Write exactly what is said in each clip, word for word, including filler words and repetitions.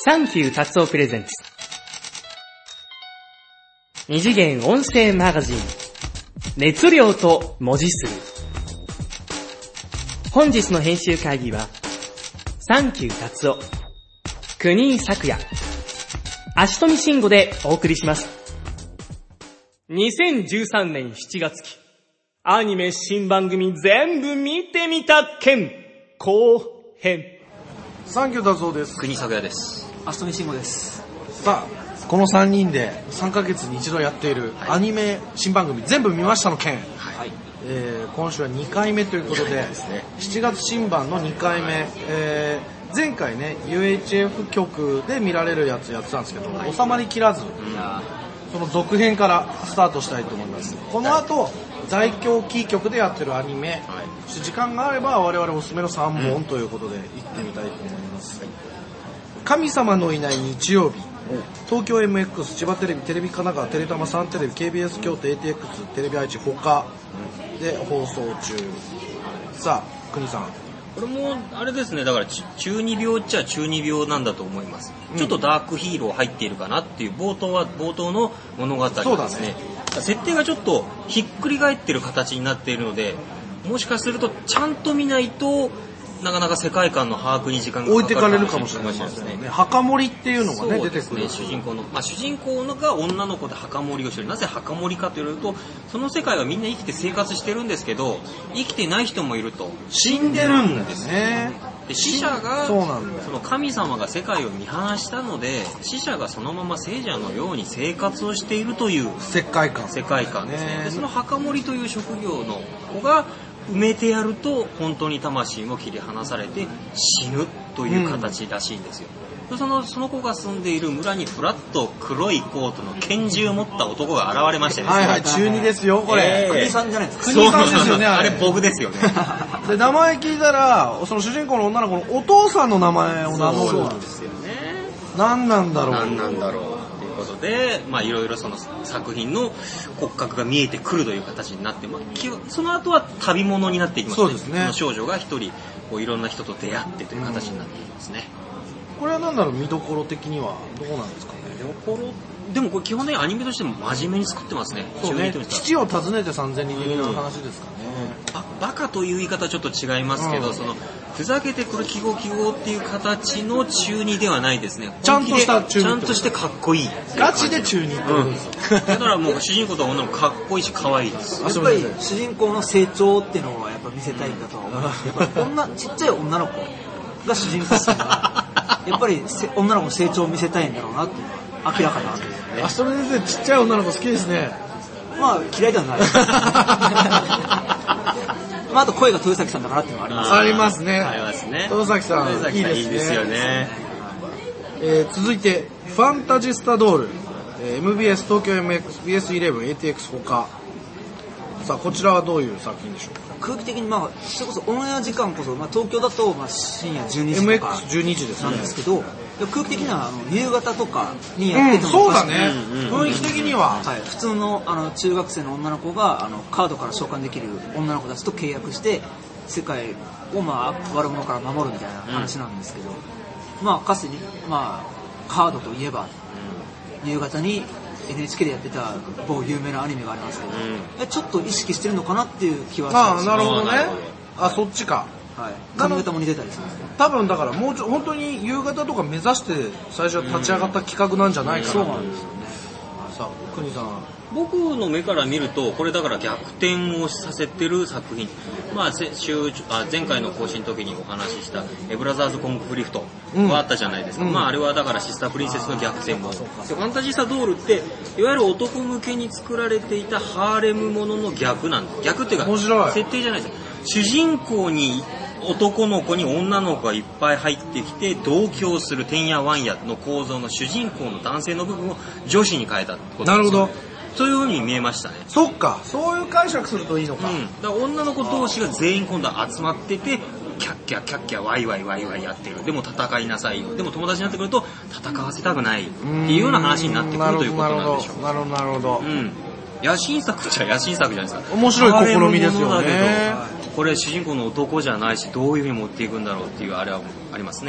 サンキュー達夫プレゼンツ二次元音声マガジン熱量と文字数。本日の編集会議はサンキュー達夫、国井咲也、足富慎吾でお送りします。にせんじゅうさんねんしちがつ期アニメ新番組全部見てみた件後編。 サンキュー達夫です。 国井咲也です。 足富慎吾です。 さあ、このさんにんでさんかげつに一度やっているアニメ新番組全部見ましたの件、はい、えー、今週はにかいめということで、しちがつ新版のにかいめ、えー、前回ね ユーエイチエフ 局で見られるやつやってたんですけど、はい、収まりきらず、うん、その続編からスタートしたいと思います。この後、はい、在京キー局でやってるアニメ、はい、時間があれば我々おすすめのさんぼんということで行ってみたいと思います、はい。神様のいない日曜日、東京 エムエックス、千葉テレビ、テレビ神奈川、テレタマ、サンテレビ、ケービーエス 京都、エーティーエックス、テレビ愛知他で放送中。さあ、国さん。 これもあれですね、だから中二病っちゃ中二病なんだと思います、うん、ちょっとダークヒーロー入っているかなっていう冒頭は冒頭の物語ですね。そうだね。設定がちょっとひっくり返ってる形になっているので、もしかするとちゃんと見ないとなかなか世界観の把握に時間がかかる、置いてかれるかもしれないですね。 墓守っていうのがね、出てくる。 主人公の、まあ、主人公のが女の子で墓守をしてる。なぜ墓守かというと、その世界はみんな生きて生活してるんですけど、生きてない人もいると。 死んでるんですね。 で、死者が、 そうなんだ。 その神様が世界を見放したので、死者がそのまま聖者のように生活をしているという世界観。 世界観ですね。で、その墓守という職業の子が埋めてやると本当に魂も切り離されて死ぬという形らしいんですよ、うん、そのその子が住んでいる村にふらっと黒いコートの拳銃を持った男が現れましてですね、 はいはい、中二ですよこれ、 えー、国さんじゃないですか。 国さんですよね。 あれ僕ですよねで、名前聞いたらその主人公の女の子のお父さんの名前を名乗る。 そうなんですよね。 何なんだろう何なんだろうということで、まあいろいろその作品の骨格が見えてくるという形になって、まあ、その後は旅物になっていきますね。 そうですね。 その少女が一人こういろんな人と出会ってという形になっていきますね、 うん、これは何だろう、見どころ的にはどうなんですかね。 見どころでもこれ基本的にアニメとしても真面目に作ってますね。 そうね。父を訪ねて三千里的な話ですかね、 うん、あバカという言い方はちょっと違いますけど、うん、そのふざけてくる記号記号っていう形の中二ではないですね。 ちゃんとした中二、 ちゃんとしてかっこいい。 ガチで中二ってことです、 うん、だからもう主人公と女の子かっこいいし可愛いです。 やっぱり主人公の成長っていうのをやっぱ見せたいんだとは思うんですけど、やっぱり女ちっちゃい女の子が主人公っていうのはやっぱり女の子の成長を見せたいんだろうなっていうのは明らかなわけですよね。 あ、それでちっちゃい女の子好きですね。 まあ嫌いではないまあ、あと声が豊崎さんだからっていうのはあります、 ね、ありますね。 ありますね。 豊崎さん、 豊崎さんいいですね。いいですよね。 えー、続いてファンタジスタドール、えー、エムビーエス 東京 エムエックス、ビーエスイレブン、エーティーエックス 他。さあ、こちらはどういう作品でしょうか。 空気的に、まあ、それこそオンエア時間こそ、まあ、東京だとまあ深夜じゅうにじとかエムエックスじゅうにじですね。 なんですけど、空気的にはあの夕方とかにやってても、 うん、そうだね、うん、雰囲気的には、 はい、普通の、あの中学生の女の子があのカードから召喚できる女の子たちと契約して世界を、まあ、悪者から守るみたいな話なんですけど、うん、まあかつてに、まあ、カードといえば、うん、夕方にエヌエイチケー でやってた某有名なアニメがありますけど、うん、ちょっと意識してるのかなっていう気はします。 ああ、なるほどね。あ、そっちか。 はい、髪型も似てたりするんですね。 多分だからもうちょ本当に夕方とか目指して最初は立ち上がった企画なんじゃないかな、うん、 そうなんですよね。 さあ、国さん、 僕の目から見るとこれだから逆転をさせてる作品、まあ、週あ前回の更新の時にお話ししたエブラザーズコンクフリフトはあったじゃないですか、うん、まあ、あれはだからシスタープリンセスの逆転も、ファンタジスタドールっていわゆる男向けに作られていたハーレムものの逆なんです。逆っていうか設定じゃないです。主人公に男の子に女の子がいっぱい入ってきて同居するてんやわんやの構造の主人公の男性の部分を女子に変えたってことですよね。 なるほど。 そういう風に見えましたね。 そっか、そういう解釈するといいのか。 うん、だから女の子同士が全員今度は集まっててキャッキャキャッキャワイワイワイワイやってる。でも戦いなさいよ。でも友達になってくると戦わせたくないっていうような話になってくるということなんでしょう。 なるほどなるほど。 うん。野心作じゃ野心作じゃないですか。 面白い試みですよね。 これ主人公の男じゃないしどういう風に持っていくんだろうっていうあれはありますね。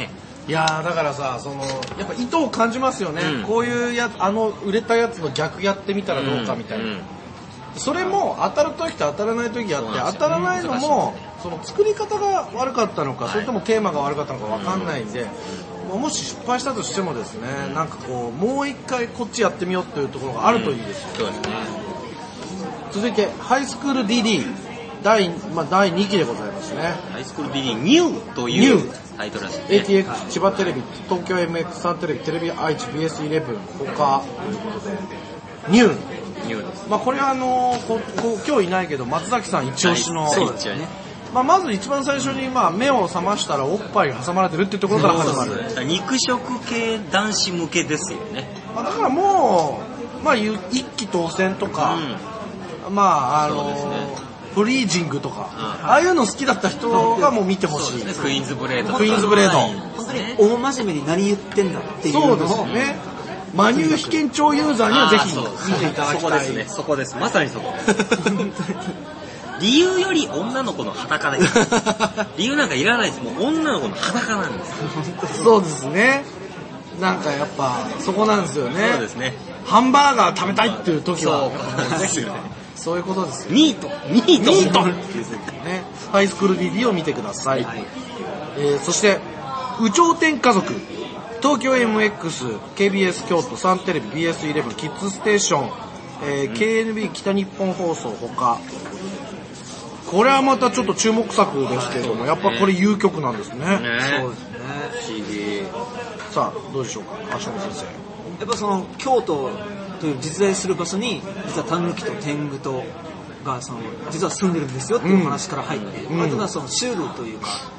いやーだからさ、そのやっぱ意図を感じますよね、うん、こういうやあの売れたやつの逆やってみたらどうかみたいな、うんうん、それも当たる時と当たらない時あって、当たらないのもその作り方が悪かったのか、はい、それともテーマが悪かったのか分かんないんで、うん、もし失敗したとしてもですね、うん、なんかこうもう一回こっちやってみようっていうところがあるといいですよ、うん、そうですね。続いてハイスクール ディーディー 第、まあ、だいにきでございますね。 ハイスクール ディーディー ニューというタイトルらしい、ね、 エーティーエックス 千葉テレビ、東京 エムエックス サンテレビ、テレビ愛知 ビーエスイレブン 他ということでニューニューです。 まあこれはあのー、ここ今日いないけど松崎さん一押しの、 そうですよね。 まあ、まず一番最初にまあ目を覚ましたらおっぱいが挟まれてるっていうところから始まる。 肉食系男子向けですよね。 まあ、だからもう、まあ、一気当選とか、うん、まああのーフリージングとか、ああいうの好きだった人がもう見てほしい、 ね、クイーンズブレードクイーンズブレード本当に大真面目に何言ってんだっていうのをそうですね。マニュー被験庁ユーザーにはぜひ見ていただきたい。 そこですね、そこです。まさにそこ理由より女の子の裸です理由なんかいらないです。もう女の子の裸なんですそうですね。なんかやっぱそこなんですよね。 そうですね。 ハンバーガー食べたいっていう時はそうですよね。 そういうことですよ。 ニートニートニートね、ハイスクール ディーディー を見てください、はい。えー、そして有頂天家族、東京 エムエックス、ケービーエス 京都、サンテレビ、ビーエスイレブン、キッズステーション、えーうん、ケーエヌビー 北日本放送他。これはまたちょっと注目作ですけれども、やっぱこれ有曲なんですね。 ね、 そうですね。 不思議。 さあどうでしょうか、足野先生。 やっぱその京都という実在する場所に実はタヌキと天狗とがその実は住んでるんですよっていう話から入って、うん、あとはそのシュールというか、うん、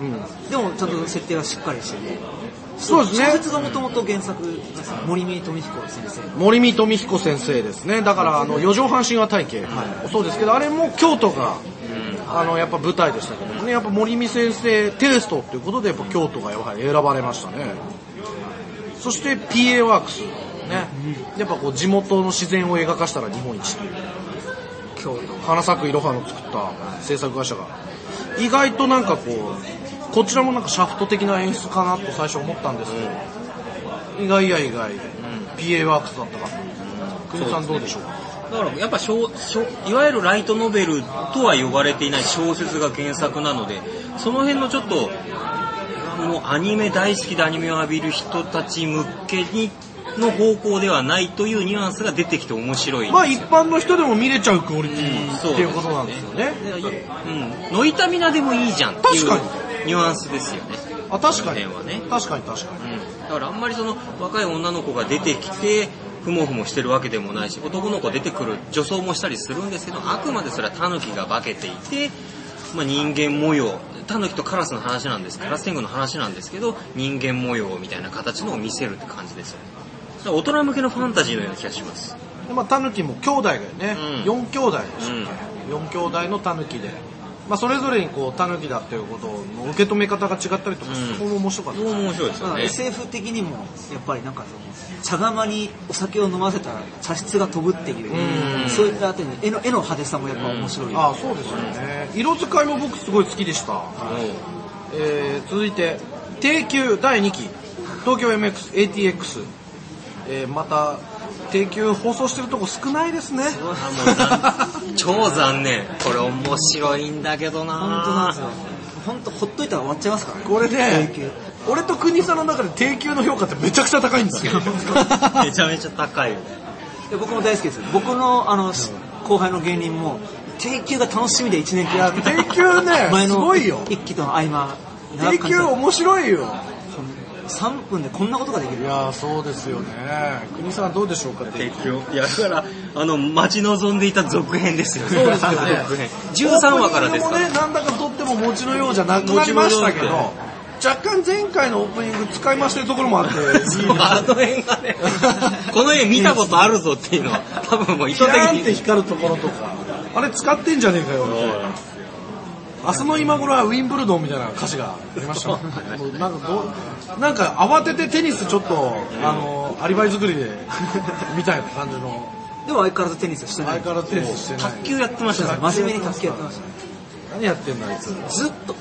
でもちゃんと設定がしっかりしてて、 そうですね。 小説がもともと原作森見富彦先生森見富彦先生ですね。だからあの四畳半神話体系、はい、そうですけどあれも京都が、うん、あのやっぱ舞台でしたけどね、やっぱ森見先生テイストっていうことでやっぱ京都がやはり選ばれましたね。そして ピーエー ワークスね、やっぱこう地元の自然を描かしたら日本一という京都花咲くいろはの作った制作会社が意外となんかこうこちらもなんかシャフト的な演出かなと最初思ったんですけど、うん、意外や意外、うん、ピーエー ワークスだったか国さんどうでしょうか。 だからやっぱ小小いわゆるライトノベルとは呼ばれていない小説が原作なので、その辺のちょっともうアニメ大好きでアニメを浴びる人たち向けにの方向ではないというニュアンスが出てきて面白い。 まあ一般の人でも見れちゃうクオリティ、うん、っていうことなんですよね。 うん、ノイタミナでもいいじゃんっていうニュアンスですよね。 あ、確かに、 はね、 確かに確かに、 うん、だからあんまりその若い女の子が出てきてふもふもしてるわけでもないし、男の子出てくる女装もしたりするんですけど、あくまでそれはタヌキが化けていて、まあ、人間模様、タヌキとカラスの話なんです、カラス天狗の話なんですけど、人間模様みたいな形のを見せるって感じですよね。大人向けのファンタジーのような気がします。 で、まあ、タヌキも兄弟がね、うん、よん兄弟でしたっけ、うん、よん兄弟のタヌキで、まあ、それぞれにこうタヌキだっていうことの受け止め方が違ったりとか、うん、そこも面白かったです。 面白いですよね。 エスエフ 的にもやっぱりなんかその茶釜にお酒を飲ませたら茶室が飛ぶっていう、うん、そういったあたりの絵の、絵の派手さもやっぱ面白い、 うん、ああそうですよね。色使いも僕すごい好きでした、うん、えー、続いて定休だいにき東京 エムエックス エーティーエックス、えー、また定休放送してるとこ少ないですね。 すごい超残念。これ面白いんだけどな。 本当なんですよ。本当ほっといたら終わっちゃいますからね。 これね、俺と国さんの中で定休の評価ってめちゃくちゃ高いんですよ。 めちゃめちゃ高いよ。 僕も大好きですよ。僕のあの後輩の芸人も定休が楽しみでいちねんかん。 定休ね、前のすごいよ。 一期との合間。 定休面白いよ。 さんぷんでこんなことができる。 いやそうですよね。国さんどうでしょうか。 提供いやだからあの待ち望んでいた続編ですよね。 そうですよね。 続編じゅうさんわからですから、 ね、なんだかとっても餅のようじゃなくなりましたけど、若干前回のオープニング使い回してるところもあってあの辺がねこの絵見たことあるぞっていうのは多分もう意図的にキャーンって光るところとかあれ使ってんじゃねえかよみたいな。明日の今頃はウィンブルドンみたいな歌詞がありましたもん。なんかどうなんか慌ててテニスちょっとあのアリバイ作りでみたいな感じの。 でも相変わらずテニスしてない。 相変わらずテニスしてない。 卓球やってましたね。 真面目に卓球やってましたね。 何やってんのあいつ。 ずっとずっと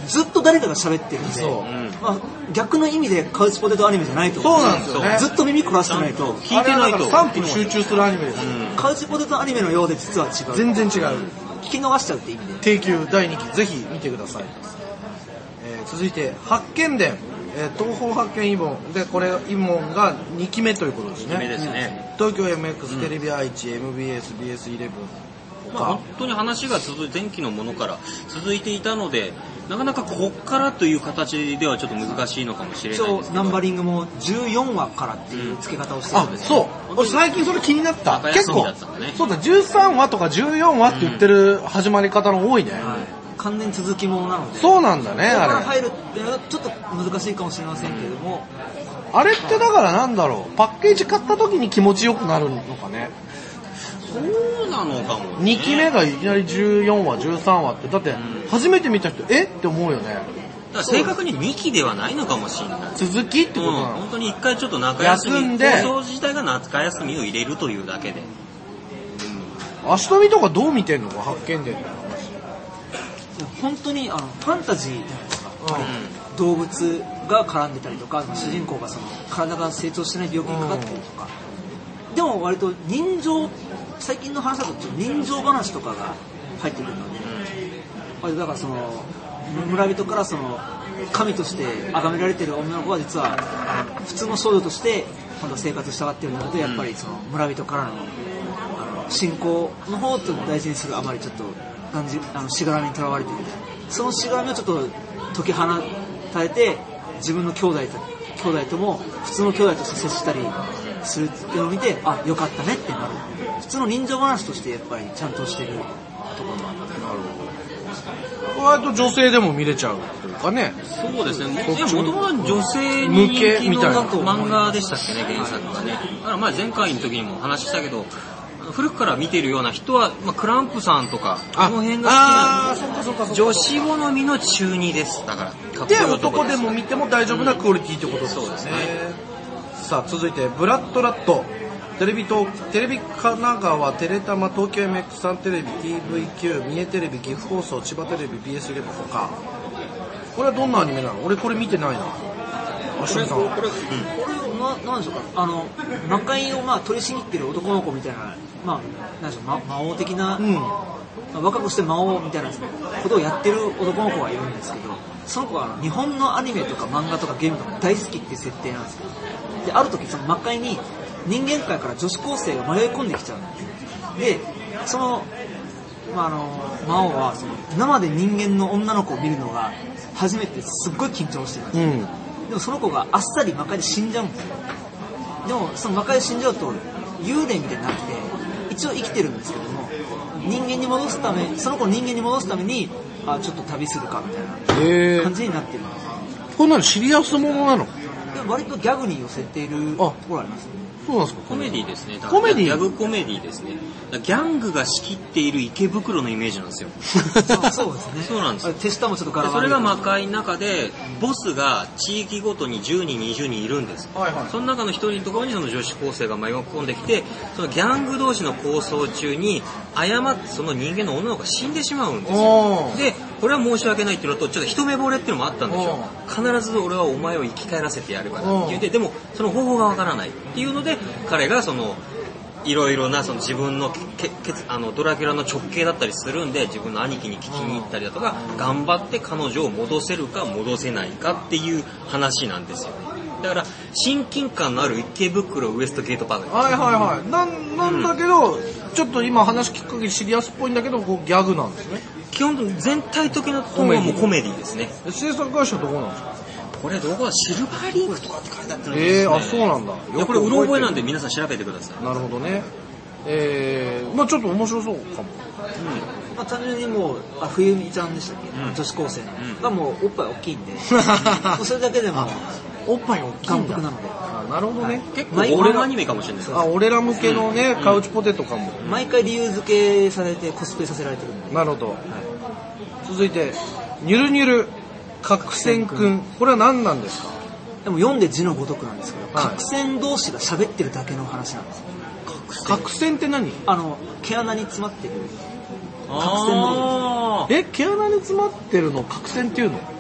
誰かが喋ってるんで、 そうまあ、逆の意味でカウチポテトアニメじゃないと思う。 そうなんですよね。 ずっと耳凝らしてないと。 聞いてないと。 さんぷん集中するアニメです。 カウチポテトアニメのようで実は違う。 全然違う。 聞き逃しちゃうって意味で。 定休だいにきぜひ見てください。えー、続いて発見伝、えー、東方発見イボンで、これイボンがにきめということですね。 にきめですね。 東京 エムエックス、うん、テレビ愛知 エムビーエス、ビーエスイレブン、 まあ、本当に話が続い前期のものから続いていたので、なかなかこっからという形ではちょっと難しいのかもしれないですけど、 ナンバリングもじゅうよんわからっていう付け方をしてるんです、 うん、あ、そう俺最近それ気になった。 結構そうだ、じゅうさんわとかじゅうよんわって言ってる始まり方の多いね、うん、はい、 完全続きものなので、 そうなんだね。あれ入るっていうのはちょっと難しいかもしれませんけれども、 あれってだからなんだろう、パッケージ買った時に気持ちよくなるのかね。 そうなのかも、ね、 にきめがいきなりじゅうよんわじゅうさんわって、だって初めて見た人、うん、えって思うよね。 だから正確ににきではないのかもしれない。 続きってことなの、うん、 本当に一回ちょっと中休み、 休んで放送自体が中休みを入れるというだけで、 うん、足飛びとかどう見てんのか、発見伝の話。 本当にあのファンタジーじゃないですか、うん、動物が絡んでたりとか、主人公がその体が成長してない病気にかかったりとか、うん、でも割と人情、最近の話だとちょっと人情話とかが入ってくるので、うん、だからその村人からその神として崇められてる女の子は実は普通の少女として本当生活したがってるので、やっぱりその村人からの、あの信仰の方を大事にするあまりちょっと感じ、あのしがらみにとらわれている、そのしがらみをちょっと解き放たれて、自分の兄弟と兄弟とも普通の兄弟として接したりするっていうのを見て、あ、よかったねってなる。普通の人情話としてやっぱりちゃんとしてるところがある。なるほど。割と女性でも見れちゃうというかね。 そうですね。もともとは女性に人気の漫画でしたっけね、原作がね。だからまあ前回の時にも話したけど、古くから見てるような人は、まあ、クランプさんとかあの辺が好きなんで、女子好みの中二です。だからかっこいい男でも見ても大丈夫なクオリティってことですね。そうですね。さあ続いてブラッドラット、テレビ東テレビ神奈川、テレタマ、東京 エムエックスさん テレビ、 ティーブイキュー、三重テレビ、岐阜放送、千葉テレビ、ビーエスイレブンとか。これはどんなアニメなの？俺これ見てないな。あしみさん、これこれ、 うん、ななんでしょうか、あの魔界をまあ取り仕切ってる男の子みたいな、まあなんでしょう、ま、魔王的な、うん、まあ、若くして魔王みたいなことをやってる男の子がいるんですけど、その子は日本のアニメとか漫画とかゲームとか大好きっていう設定なんですけど、である時その魔界に人間界から女子高生が迷い込んできちゃうんです。でその、まあ、あの魔王はその生で人間の女の子を見るのが初めてすっごい緊張してるんです、うん、でもその子があっさり魔界で死んじゃうんですよ。でもその魔界で死んじゃうと幽霊みたいになって一応生きてるんですけども、人間に戻すため、その子を人間に戻すために、あ、ちょっと旅するかみたいな感じになってるんです。 こんなのシリアスものなの？で割とギャグに寄せているところありますね。 そうなんですか。 コメディですね。 コメディ？ ギャグコメディですね。ギャングが仕切っている池袋のイメージなんですよ。 そうですね。 そうなんですよ。 手下もちょっとガラガラ。 それが魔界の中で、ボスが地域ごとにじゅうにん、にじゅうにんいるんです。はいはい。その中の一人のところにその女子高生が迷い込んできて、そのギャング同士の抗争中に、誤ってその人間の女の子が死んでしまうんですよ。で、これは申し訳ないっていうのと、ちょっと一目惚れっていうのもあったんでしょう。必ず俺はお前を生き返らせてやるからって言って、でもその方法がわからないっていうので、彼がその、いろいろなその自分のけけあのドラキュラの直系だったりするんで、自分の兄貴に聞きに行ったりだとか、頑張って彼女を戻せるか戻せないかっていう話なんですよね。だから親近感のある池袋ウエストゲートパークです。 はいはいはい。なんなんだけど、うん、ちょっと今話聞く限りシリアスっぽいんだけど、こうギャグなんですね。 基本全体的なトーンはもうコメディですね。 制作会社どこなんですか？ これどこだ、シルバーリンクとかって書いてあったんですね。 えー、あ、そうなんだ。 いや、これうろ覚えなんで皆さん調べてください。 なるほどね。えー、まあちょっと面白そうかも。 うん。まあ単純にもう、あ、冬美ちゃんでしたっけ、うん、女子高生の、うん、がもうおっぱい大きいんで、もうそれだけでもおっぱい大きいんだ。 感服なので。 あ、なるほどね。 結構俺のアニメかもしれないです。 あ、俺ら向けのね、うん、カウチポテトかも。 毎回理由付けされてコスプレさせられてるんで。 なるほど。はい、続いて、ニュルニュル角仙くん。これは何なんですか？ でも読んで字のごとくなんですけど、はい、角仙同士が喋ってるだけの話なんですよ。 角仙って何？ あの毛穴に詰まってる角仙のことです。 え、毛穴に詰まってるの角仙っていうの？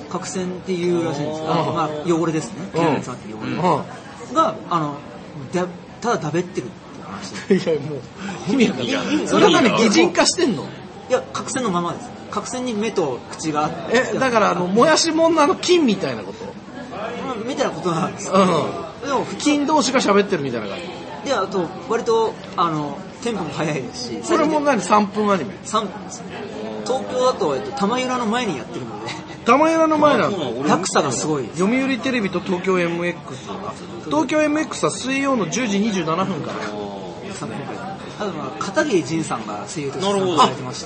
角栓っていうらしいんですよ。あのまあ汚れですね。毛穴に詰まってる汚れ、 うん、 があのだただだべってるって話。 いやもう意味がない。それは何擬人化してんの？ いや角栓のままです。角栓に目と口があって。 えだからあのもやしもんのあの金みたいなこと？ みたいなことなんですよ。 うん。でも金同士が喋ってるみたいな感じ。 であと割とあのテンポも速いですし。 それも何さんぷんアニメ？ さんぷんですね。東京だと、えっと、玉浦の前にやってるので玉浦の前なんだ。 落差がすごい。 読売テレビと東京 エムエックス 東京 エムエックス は水曜のじゅうじにじゅうななふんから。 あとまあ片桐仁さんが声優として参加されてまして、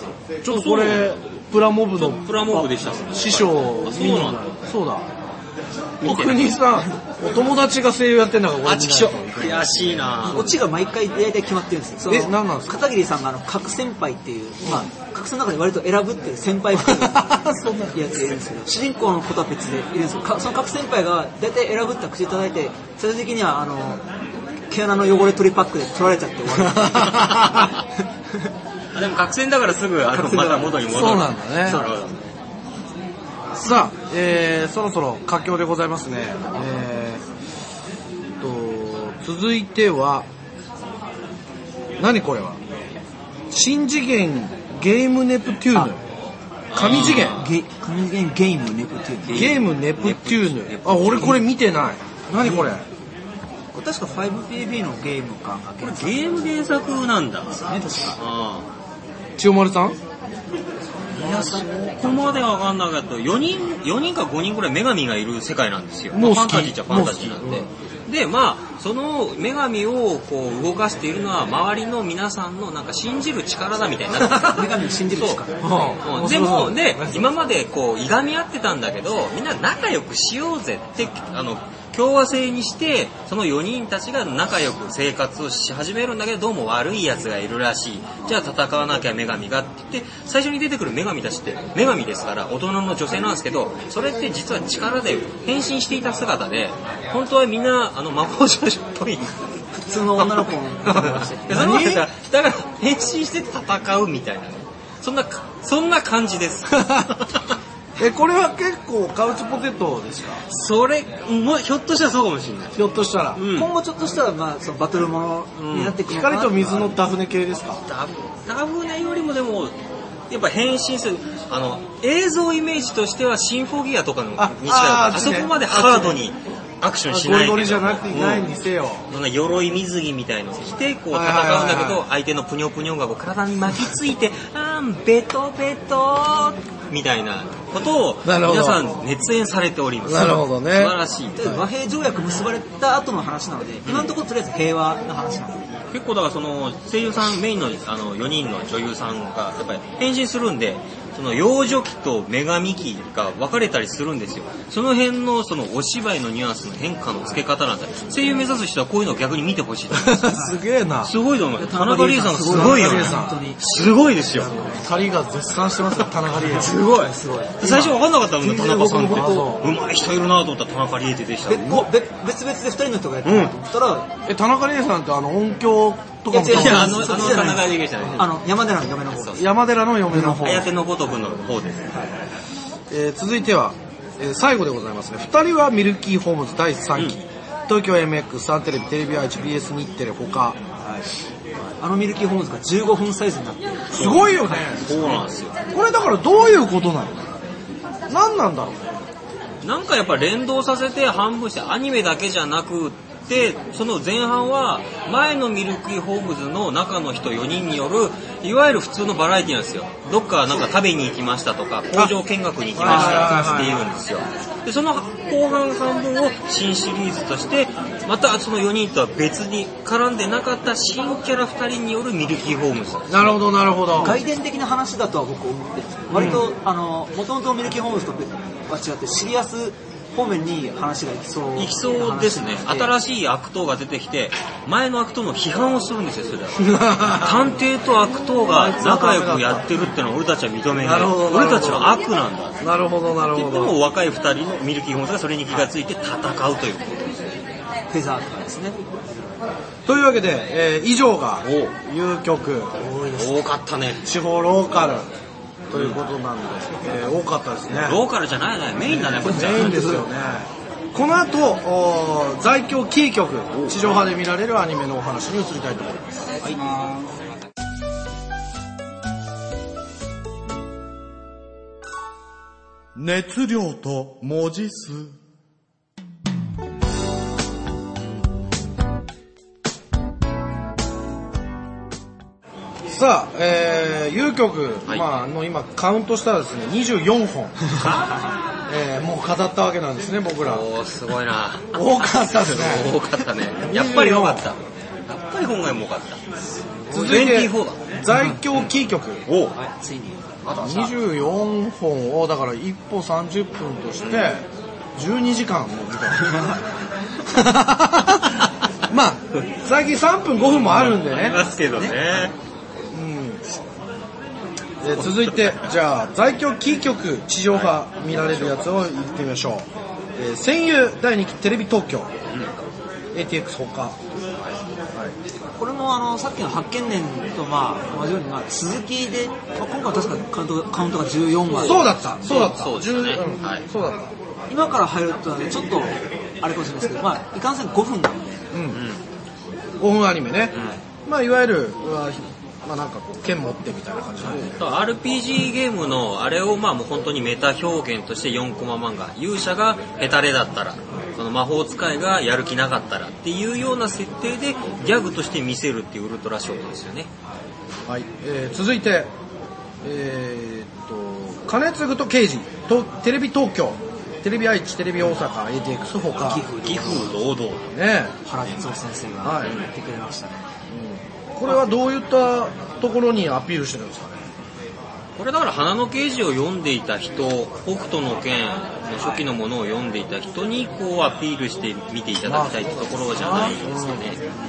ちょっとこれプラモブのプラモブでした師匠見になる。そうだ。お国さん、お友達が声優やってんだから俺あちきしょ悔しいな。 オチが毎回大体決まってるんですよ。 え、何なんですか？ 片桐さんがあの角先輩っていう、まあ角先の中で割と選ぶっていう先輩っていうやつがいるんですけど、主人公のことは別でいるんですけど、その角先輩が大体選ぶって口いただいて、最終的にはあの毛穴の汚れ取りパックで取られちゃって終わる。 でも角栓だからすぐあのまた元に戻る。 そうなんだね。 なるほど。 さあ、えー、そろそろ佳境でございますね。えー、と続いては何これは新次元ゲームネプテューヌ神次元ゲ神次元ゲームネプテューヌゲームネプテューヌあ俺これ見てない何これ確か ファイブピービー のゲームかこれゲーム原作なんだね確か。 あ千代丸さんいやそこまでは分かんなかったけどよにんよにんかごにんぐらい女神がいる世界なんですよ。 もうファンタジーっちゃファンタジーなんで。でまあその女神をこう動かしているのは周りの皆さんのなんか信じる力だみたいになって女神を信じる力。 そうでもで今までこういがみ合ってたんだけどみんな仲良くしようぜってあの共和制にしてそのよにんたちが仲良く生活をし始めるんだけどどうも悪い奴がいるらしい。じゃあ戦わなきゃ女神がって言って最初に出てくる女神たちって女神ですから大人の女性なんですけどそれって実は力で変身していた姿で本当はみんなあの魔法少女っぽい普通の女の子のだから変身して戦うみたいなねそんなそんな感じですえこれは結構カウチポテトですか？ それもひょっとしたらそうかもしれない。 ひょっとしたら、 うん、 今後ちょっとしたらまあそのバトルものになってくるのかな、 うん、光と水のダフネ系ですか？ ダダフネよりもでもやっぱ変身するあの映像イメージとしてはシンフォギアとかのに近い あ, あ, あそこまでハードにアクションしないけどゴリゴリじゃなくてないにせよ、 うん、なんか鎧水着みたいのを着てこう戦うんだけど相手のぷにょぷにょがこう体に巻きついてあーベトベトみたいなことを皆さん熱演されております。 なるほどね。 素晴らしい。 和平条約結ばれた後の話なので、うん、今のところとりあえず平和な話なので結構だからその声優さんメインのあのよにんの女優さんがやっぱり変身するんでその幼女期と女神期が分かれたりするんですよ。その辺のそのお芝居のニュアンスの変化のつけ方なんだ。声優目指す人はこういうのを逆に見てほしいと思いますすげえな。 すごいと思います。田中理恵さんすごいよね。すごいですよ。 ふたりが絶賛してますよ田中理恵。 すごいすごい。最初分かんなかったもんね田中さんってうまい人いるなと思ったら田中理恵ってでした。 別々でふたりの人がやってると思ったら、 うん、え田中理恵さんってあの音響とかもいやいやあのあの田中理恵じゃない。 あの山寺の嫁の方。 山寺の嫁の方。 綾手のごとくの方です。 えー、続いては、えー、最後でございますね。ふたりはミルキーホームズだいさんき、うん、東京 エムエックス、サンテレビ、テレビ愛知、ビーエス 日テレ他、はい、 あのミルキーホームズがじゅうごふんサイズになってる。 すごいよね。 そうなんですよ。 これだからどういうことなの？何なんだろう。 なんかやっぱ連動させて半分してアニメだけじゃなくでその前半は前のミルキーホームズの中の人よにんによるいわゆる普通のバラエティなんですよ。どっかなんか食べに行きましたとか工場見学に行きましたっていうんですよ。でその後半半分を新シリーズとしてまたそのよにんとは別に絡んでなかった新キャラふたりによるミルキーホームズ。 なるほどなるほど。 外伝的な話だとは僕思ってるんですけど、割と、うん、あの元々ミルキーホームズとは違ってシリアス方面に話がいきそういきそうですね。新しい悪党が出てきて前の悪党の批判をするんですよ。それは探偵と悪党が仲良くやってるってのを俺たちは認めない。俺たちは悪なんだ。 なるほどなるほど。 でも若いふたりのミルキーホームズがそれに気がついて戦うということです。 フェザーとかですね。 というわけで、えー、以上が有曲多かったね。 地方ローカルということなんで、えー、多かったですね。 ローカルじゃないね、メインだね、こっちは。 メインですよね。この後、在京キー局、地上波で見られるアニメのお話に移りたいと思います。はい。 熱量と文字数。 さあ、えー、有曲、 はい、 まあ、あの今カウントしたらですね、にじゅうよんほん、えー、もう飾ったわけなんですね、僕ら。 おー、すごいな。 多かったですね。 多かったね。やっぱり多かった。やっぱり本が多かった。 続いて、 だ在京キー局。 おはい、ついに。 にじゅうよんほんを、だからいっぽんさんじゅっぷんとして、じゅうにじかんも見た。まあ、最近さんぷんごふんもあるんでね。 ありますけどね。 えー、続いて、じゃあ、在京キー局地上波見られるやつを言ってみましょう。えー、戦友だいにきテレビ東京、うん、エーティーエックス 他、はい、 これもあのさっきの発見年とまあ同じように、まあ、続きで、まあ、今回は確かカウントカウントがじゅうよんわ。 そうだったそうだったそうですね、 うん、はい、そうだった。 今から入るとちょっとあれかもしれないですけど、まあいかんせんごふんなので、 うんうん、ごふんアニメね、うん、まあいわゆるまあなんかこう剣持ってみたいな感じなんで、 アールピージー ゲームのあれをまあもう本当にメタ表現としてよんコマ漫画、勇者がヘタレだったら、その魔法使いがやる気なかったらっていうような設定でギャグとして見せるっていうウルトラショートですよね。 はい、えー、続いて、えー、っと金継と刑事とテレビ東京、テレビ愛知、テレビ大阪、エーティーエックス 他、 岐阜堂々 ね、 原哲夫先生が言ってくれましたね。 うん、これはどういったところにアピールしてるんですかね。 これだから花の刑事を読んでいた人、北斗の拳の初期のものを読んでいた人にこうアピールして見ていただきたいってところじゃないですかね。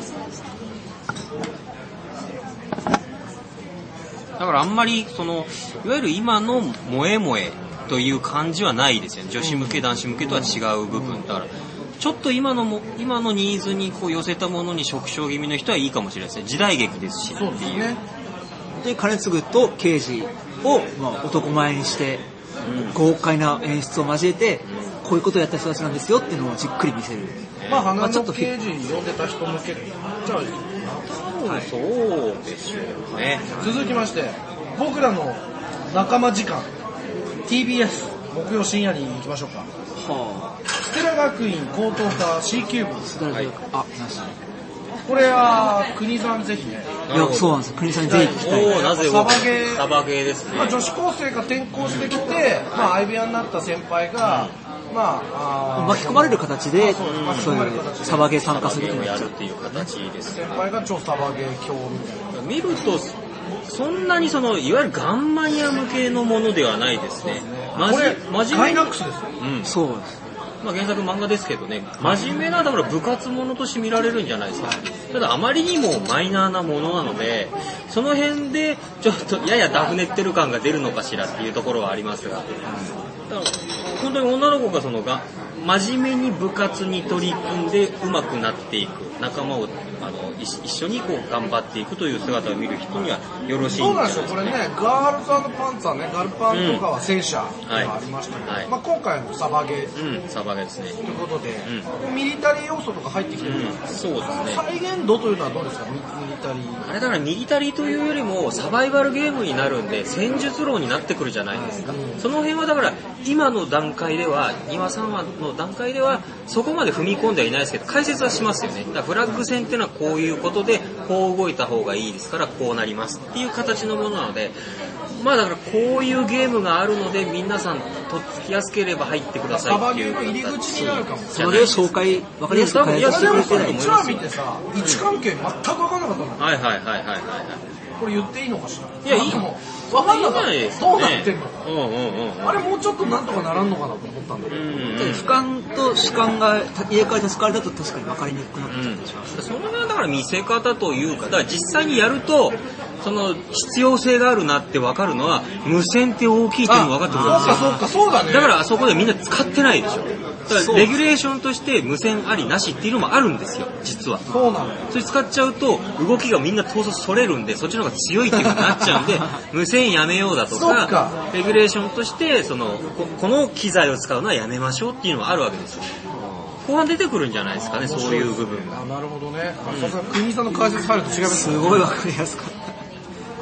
だからあんまりそのいわゆる今の萌え萌えという感じはないですよね。女子向け男子向けとは違う部分だから、ちょっと今のも今のニーズにこう寄せたものに触傷気味の人はいいかもしれないですね。時代劇ですしっていう。そうですね。 で金継と刑事を、まあ、男前にして、うん、豪快な演出を交えて、こういうことをやった人たちなんですよっていうのをじっくり見せる。 まあ花の刑事読んでた人向けじゃあ、 はい、そうでしょうね。 続きまして僕らの仲間時間 ティービーエス 木曜深夜に行きましょうか。はあ、ステラ学院高等科 C キューブ、はい、あ、なし。これは国さんぜひね。 いや、そうなんですよ。国さんにぜひ聞きたい。 おなぜサバゲー、 サバゲーですね。 まあ、女子高生が転校してきて、まあ、相部屋になった先輩が、うん、まあ、あ巻き込まれる形で、 そうそういうサバゲー参加するとやるっていう形です。 先輩が超サバゲー教みたいな。 見るとそんなにそのいわゆるガンマニア向けのものではないですね。 これガイナックスですよ。 うん、 そうです。 まあ原作漫画ですけどね、真面目なだから部活ものとして見られるんじゃないですか。ただあまりにもマイナーなものなので、その辺でちょっとややダフネってる感が出るのかしらっていうところはありますが、だから本当に女の子がそのが真面目に部活に取り組んで上手くなっていく、仲間をあの一緒にこう頑張っていくという姿を見る人にはよろしいんじゃないですか。 そうなんですよ。これね、ガールズ&パンツァーね、ガルパンとかは戦車がありましたけど、うん、はい、まあ、今回もサバゲー、 うん、サバゲーですね。 ということで、うん、ミリタリー要素とか入ってきてるじゃないですか。 うん、そうですね。 再現度というのはどうですか、ミリタリー。 あれだからミリタリーというよりもサバイバルゲームになるんで戦術論になってくるじゃないですか。うん、その辺はだから今の段階では、今さんわの段階ではそこまで踏み込んではいないですけど、解説はしますよね。だからフラッグ戦っていうのはこういうことで、こう動いた方がいいですからこうなりますっていう形のものなので、まあだからこういうゲームがあるので皆さんとっつきやすければ入ってくださいっていう。 サバゲーの入り口になるかも。 それを紹介、わかりやすく解説してくれてない。 いちわ見てさ、位置関係全く分かんなかったの。 はいはいはいはいはいはい。 これ言っていいのかしら。 いやいいの。 分かんなかった。どうなってんのか。 うんうんうん。 あれもうちょっとなんとかならんのかなと思ったんだけど。 俯瞰と主観が入れ替えた使われたと確かに分かりにくくなってきたりします。 それはだから見せ方というか、だから実際にやるとその必要性があるなって分かるのは無線って大きいっていうのが分かってくるんですよ。 そうかそうかそうだね。 だからあそこでみんな使ってないでしょ。だからレギュレーションとして無線ありなしっていうのもあるんですよ、実は。 そうなのよ。 それ使っちゃうと動きがみんな統率それるんで、そっちの方が強いっていう風になっちゃうんで無線やめようだとか、 かレギュレーションとしてその こ, この機材を使うのはやめましょうっていうのもあるわけですよ。後半出てくるんじゃないですかね、そういう部分が。 あ、なるほどね。さすが国さんの解説入ると違いますね。 すごいわかりやすかった。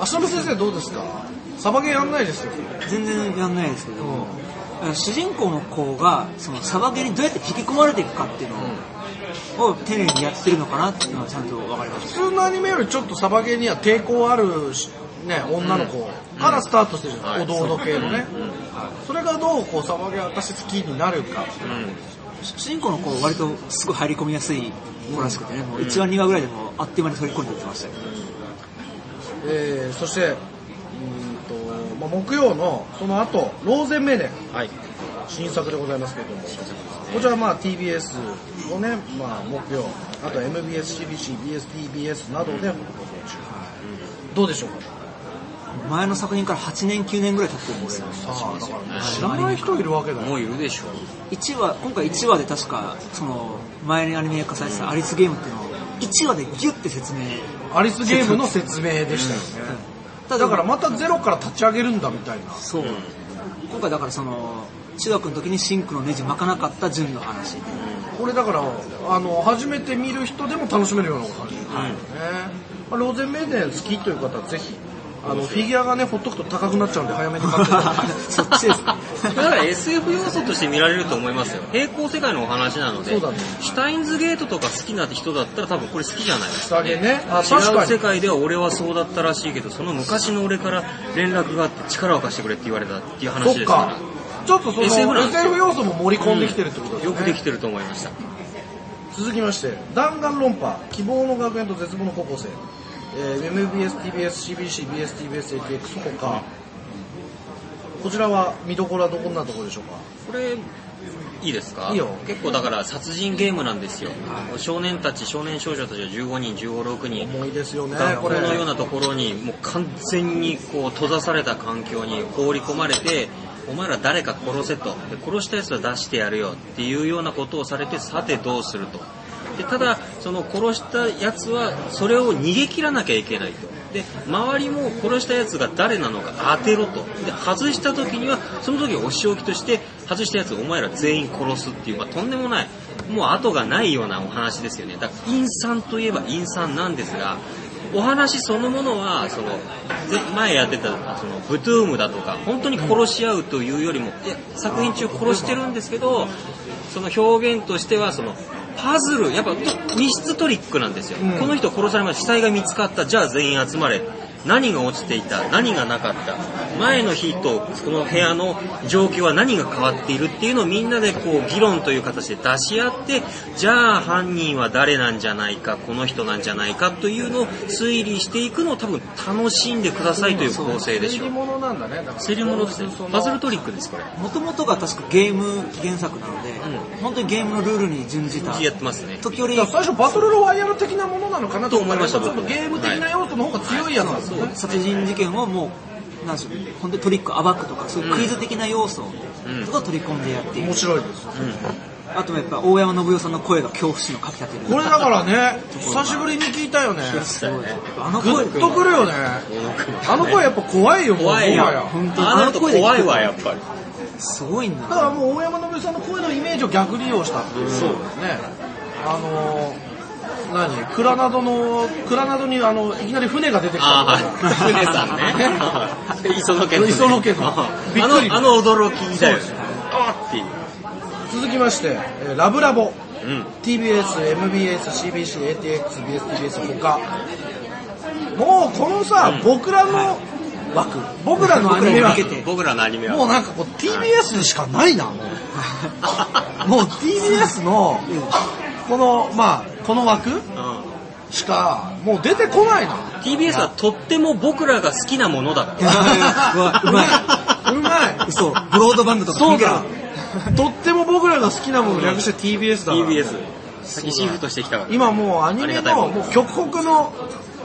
足止先生どうですか？サバゲーやんないですよ。 全然やんないですけど、うん、主人公の子がそのサバゲーにどうやって引き込まれていくかっていうのを、うん、丁寧にやってるのかなっていうのはちゃんと分かりました。 普通のアニメよりちょっとサバゲーには抵抗あるね、女の子からスタートしてるじゃん、うん、おどおど系のね、うん、それがどうこうサバゲー私好きになるか、うん、 主人公の子割とすごい入り込みやすい子らしくてね、もういちわにわぐらいでもあっという間に取り込んでいってましたよ、 うんえー、そしてうんと、まあ、木曜のその後ローゼンメーデン、はい、新作でございますけれども、こちらはまあ ティービーエス のね、まあ、木曜、あと エムビーエス、シービーシー、ビーエスティービーエス などで放送中、うん、どうでしょうか。 前の作品からはちねんきゅうねんぐらい経ってるんですよ。 知らない人いるわけだよ。 もういるでしょう。 いちわ、今回いちわで確かその前にアニメ化されてたアリスゲームっていうのをいちわでギュッて説明。 アリスゲームの説明でしたよね。うん、だからまたゼロから立ち上げるんだみたいな。 そう。今回だからその中学の時にシンクのネジ巻かなかった順の話で。 これだからあの初めて見る人でも楽しめるような感じですね。はいまあ、ローゼンメーデン好きという方はぜひ。あのフィギュアがねほっとくと高くなっちゃうんで早めに買ってそっちですか。 だから エスエフ 要素として見られると思いますよ。平行世界のお話なので、 そうだね、 シュタインズゲートとか好きな人だったら多分これ好きじゃないですか、ね。 ね、あ違う世界では俺はそうだったらしいけど、その昔の俺から連絡があって力を貸してくれって言われたっていう話ですから。 ちょっとその エスエフ 要素も盛り込んできてるってことですね、 うん。よくできてると思いました。 続きまして弾丸論破希望の学園と絶望の高校生。えー、エムビーエス、ティービーエス、シービーシー、ビーエスティービーエス、エーティーエックス ほか、こちらは見どころはどこんなところでしょうか。 これいいですか。 いいよ。 結構だから殺人ゲームなんですよ。少年たち少年少女たちがじゅうごにんじゅうご、ろくにん重いですよね。 学校のようなところにもう完全にこう閉ざされた環境に放り込まれて、お前ら誰か殺せと、で殺したやつは出してやるよっていうようなことをされて、さてどうすると。でただその殺したやつはそれを逃げ切らなきゃいけないと。で周りも殺したやつが誰なのか当てろと。で外した時にはその時お仕置きとして外したやつをお前ら全員殺すっていう、まあ、とんでもないもう後がないようなお話ですよね。だから陰惨といえば陰惨なんですが、お話そのものはその前やってたそのブトゥームだとか本当に殺し合うというよりも、いや作品中殺してるんですけど、その表現としてはそのパズル、やっぱ密室トリックなんですよ、うん、この人殺されました、死体が見つかった、じゃあ全員集まれ、何が落ちていた、何がなかった、前の日とこの部屋の状況は何が変わっているっていうのをみんなでこう議論という形で出し合って、じゃあ犯人は誰なんじゃないか、この人なんじゃないかというのを推理していくのを多分楽しんでくださいという構成でしょう。 推理物なんだね。だから推理物ですね。パズルトリックです。これもともとが確かゲーム原作なので、うん、本当にゲームのルールに準じたやってますね。 時折最初バトルロワイヤル的なものなのかなと思いました。 ちょっとゲーム的な要素の方が強いやつなんですね、 はい、殺人事件をもうなんでしょう、本当にトリック暴くとかそういうクイズ的な要素とか取り込んでやっている、 面白いです、 うん、あとやっぱ大山信代さんの声が恐怖心をかき立てる。 これだからね久しぶりに聞いたよね。 すごい、 あの声グッとくるよね。あの声やっぱ怖いよ。 怖いよ。 本当にあの声怖いわやっぱり。 すごいんだ。 だからもう大山信代さんの声のイメージを逆利用したっていう、そうですね。あのー何クラナドのクラナドにあのいきなり船が出てきた。 あ、はい、船さんね。磯野家の、ね。 磯野家の。 びっくり。あのあの驚きだよね。あーっていう。 続きましてラブラボ、 うん、 ティービーエス、エムビーエス、シービーシー、エーティーエックス、ビーエスティービーエス 他。もうこのさ、うん、僕らの枠、僕らのアニメは僕らのアニメはもうなんかこう ティービーエス しかないなもう。もう ティービーエス のこのまあこの枠、うん、しかもう出てこないな。 ティービーエス はとっても僕らが好きなものだった。 うまいうまい。 そうブロードバンドとかそうだ。とっても僕らが好きなもの略して ティービーエス だから。 ティービーエス さっきシフトしてきたから。 今もうアニメのもう極北の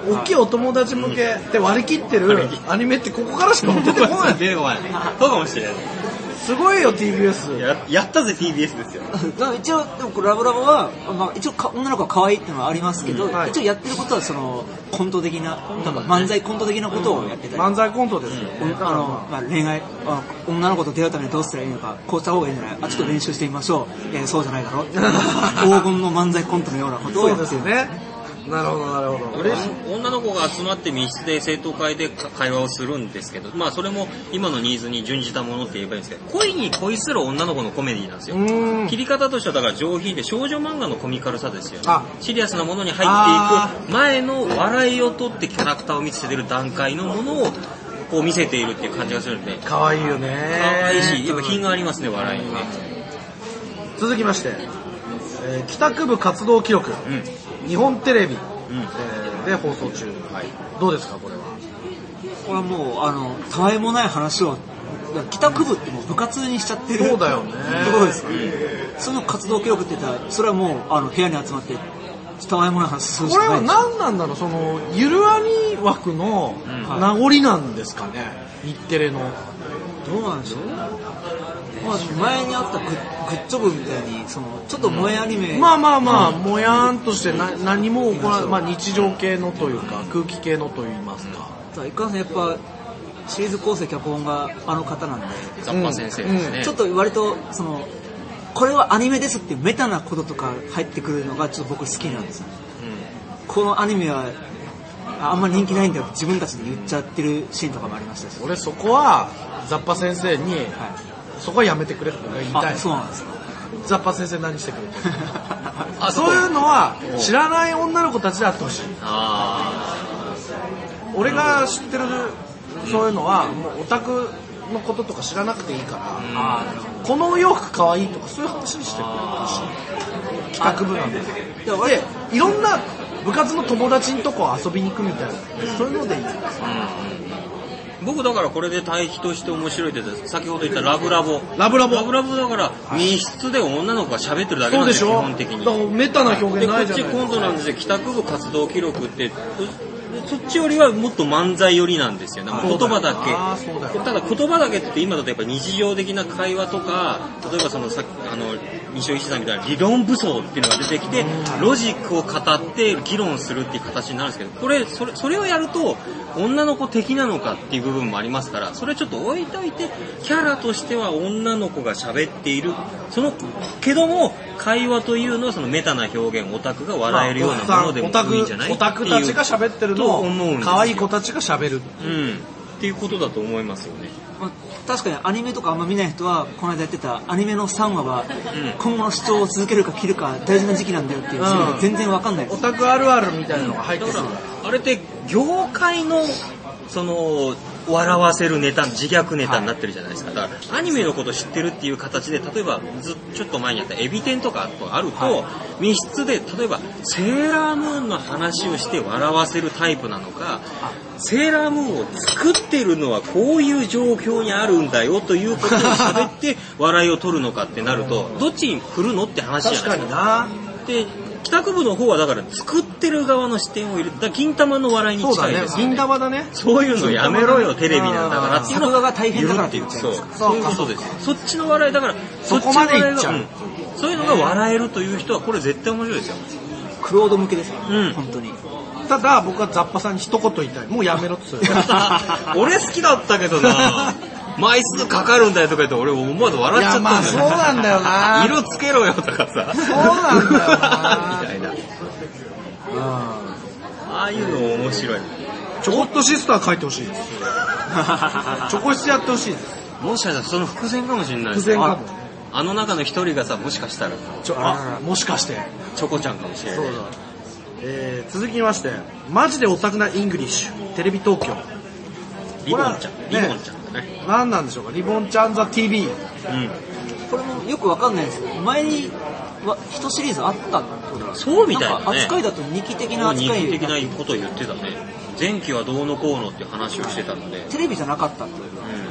大きいお友達向けって割り切ってるアニメってここからしか出てこない。 出てこない。そうかもしれない。 すごいよ ティービーエス。 や, やったぜ ティービーエス ですよ。 だから一応でもこれラブラボは、まあ、一応か女の子は可愛いっていうのはありますけど、うんはい、一応やってることはそのコント的な、うん、漫才コント的なことをやってたり、 漫才コントですよ、 うん、あのまあ、恋愛あ女の子と出会うためにどうしたらいいのか、こうした方がいいんじゃない、あちょっと練習してみましょう、えー、そうじゃないだろ黄金の漫才コントのようなことをやってる。 そうですよね。なるほどなるほど。 嬉しい。女の子が集まって密室で生徒会で会話をするんですけど、まあそれも今のニーズに準じたものって言えばいいんですけど、恋に恋する女の子のコメディなんですよ。切り方としてはだから上品で少女漫画のコミカルさですよね。シリアスなものに入っていく前の笑いを取ってキャラクターを見せてる段階のものをこう見せているっていう感じがするんで。 可愛いよね。 可愛いし、やっぱ品がありますね、笑いにね。 続きまして、えー、帰宅部活動記録、うん、日本テレビ、うんえー、で放送中、はい、どうですかこれは。 これはもうあのたわいもない話を帰宅部ってもう部活にしちゃってる。 そうだよね。 そうですか、ね、その活動記録って言ったらそれはもうあの部屋に集まってたわいもない話するしかない。 これは何なんだろう、そのゆるアニ枠の名残なんですかね、うん、日テレの。 どうなんでしょう。まあ、前にあったグッ、グッジョブみたいにそのちょっと萌えアニメ、 うん、まあまあまあ、うん、もやーんとしてな何も行わない、まあ、日常系のというか空気系のといいますか、 うん、いかんせんやっぱシリーズ構成脚本があの方なんで、 ザッパ先生ですね、 うん、ちょっと割とそのこれはアニメですっていうメタなこととか入ってくるのがちょっと僕好きなんですよ、うん、このアニメはあんまり人気ないんだよって自分たちで言っちゃってるシーンとかもありましたし、 俺そこはザッパ先生に、はい、そこはやめてくれって言いたい。 そうなんですか。 ザッパ先生何してくれてるあそういうのは知らない女の子たちであってほしい。あ俺が知ってるそういうのはもうオタクのこととか知らなくていいから、あこの洋服かわいいとかそういう話にしてくれてほしい。帰宅部なんででいろんな部活の友達のとこ遊びに行くみたいな、そういうのでいいです、 うん、僕だからこれで対比として面白いって先ほど言ったラブラボラブラボラブラボだから密室で女の子が喋ってるだけなんですよ、基本的に。 だからメタな表現ないじゃないですか。 でこっち今度なんですよ、帰宅部活動記録ってそっちよりはもっと漫才寄りなんですよね。言葉だけ。ただ言葉だけって今だとやっぱ日常的な会話とか、例えばそのさあの西尾石さんみたいな理論武装っていうのが出てきて、ロジックを語って議論するっていう形になるんですけど、これそれそれをやると女の子的なのかっていう部分もありますから、それちょっと置いといてキャラとしては女の子が喋っている。そのけども会話というのはそのメタな表現、オタクが笑えるようなものでもいいんじゃない？ オタクたちが喋ってるのを可愛い子たちが喋る、 うん、っていうことだと思いますよね。 まあ、確かにアニメとかあんま見ない人はこの間やってたアニメのさんわは今後の視聴を続けるか切るか大事な時期なんだよっていう、うん、全然わかんないです。 オタクあるあるみたいなのが入ってる、うん、 あれって業界のその笑わせるネタ、自虐ネタになってるじゃないですか。だからアニメのこと知ってるっていう形で、例えばずちょっと前にあったエビ天とかあると、はい、密室で例えばセーラームーンの話をして笑わせるタイプなのか、セーラームーンを作ってるのはこういう状況にあるんだよということを喋って笑いを取るのかってなると、どっちに振るのって話じゃないですか。 確かにな。 で帰宅部の方はだから作ってる側の視点を入れて、だ銀玉の笑いに近いですよね。 銀玉だね。 そういうのやめろよ、テレビなんだからっていうのが大変だからって言ってる。 そう、そういうことです。そっちの笑いだから、 そこまでいっちゃう、 うん。そういうのが笑えるという人はこれ絶対面白いですよ。 クロード向けですよ、 うん、 本当に。 ただ僕はザッパさんに一言言いたい。もうやめろって言う。 俺好きだったけどな。枚数かかるんだよとか言って俺思わず笑っちゃったんだよ。いやまあそうなんだよな。 色つけろよとかさ。 そうなんだよな。 みたいな。うん、ああいうの面白い。 チョコットシスター書いてほしいです。チョコシスやってほしいです。 もしかしたらその伏線かもしれないです。 伏線かも。 あの中の一人がさ、もしかしたらちょあもしかしてチョコちゃんかもしれない。そうだ。 えー、続きましてマジでオタクなイングリッシュテレビ東京リボンちゃん、ね、リボンちゃんだね。 何なんでしょうか、リボンちゃんザ ティービー、うん、 これもよくわかんないですけど、前には一シリーズあったんだ。 そうみたいなね。 なんか扱いだとにき的な扱い。 にき的なことを言ってたね。前期はどうのこうのっていう話をしてたので。 テレビじゃなかったってことなんですね、うん、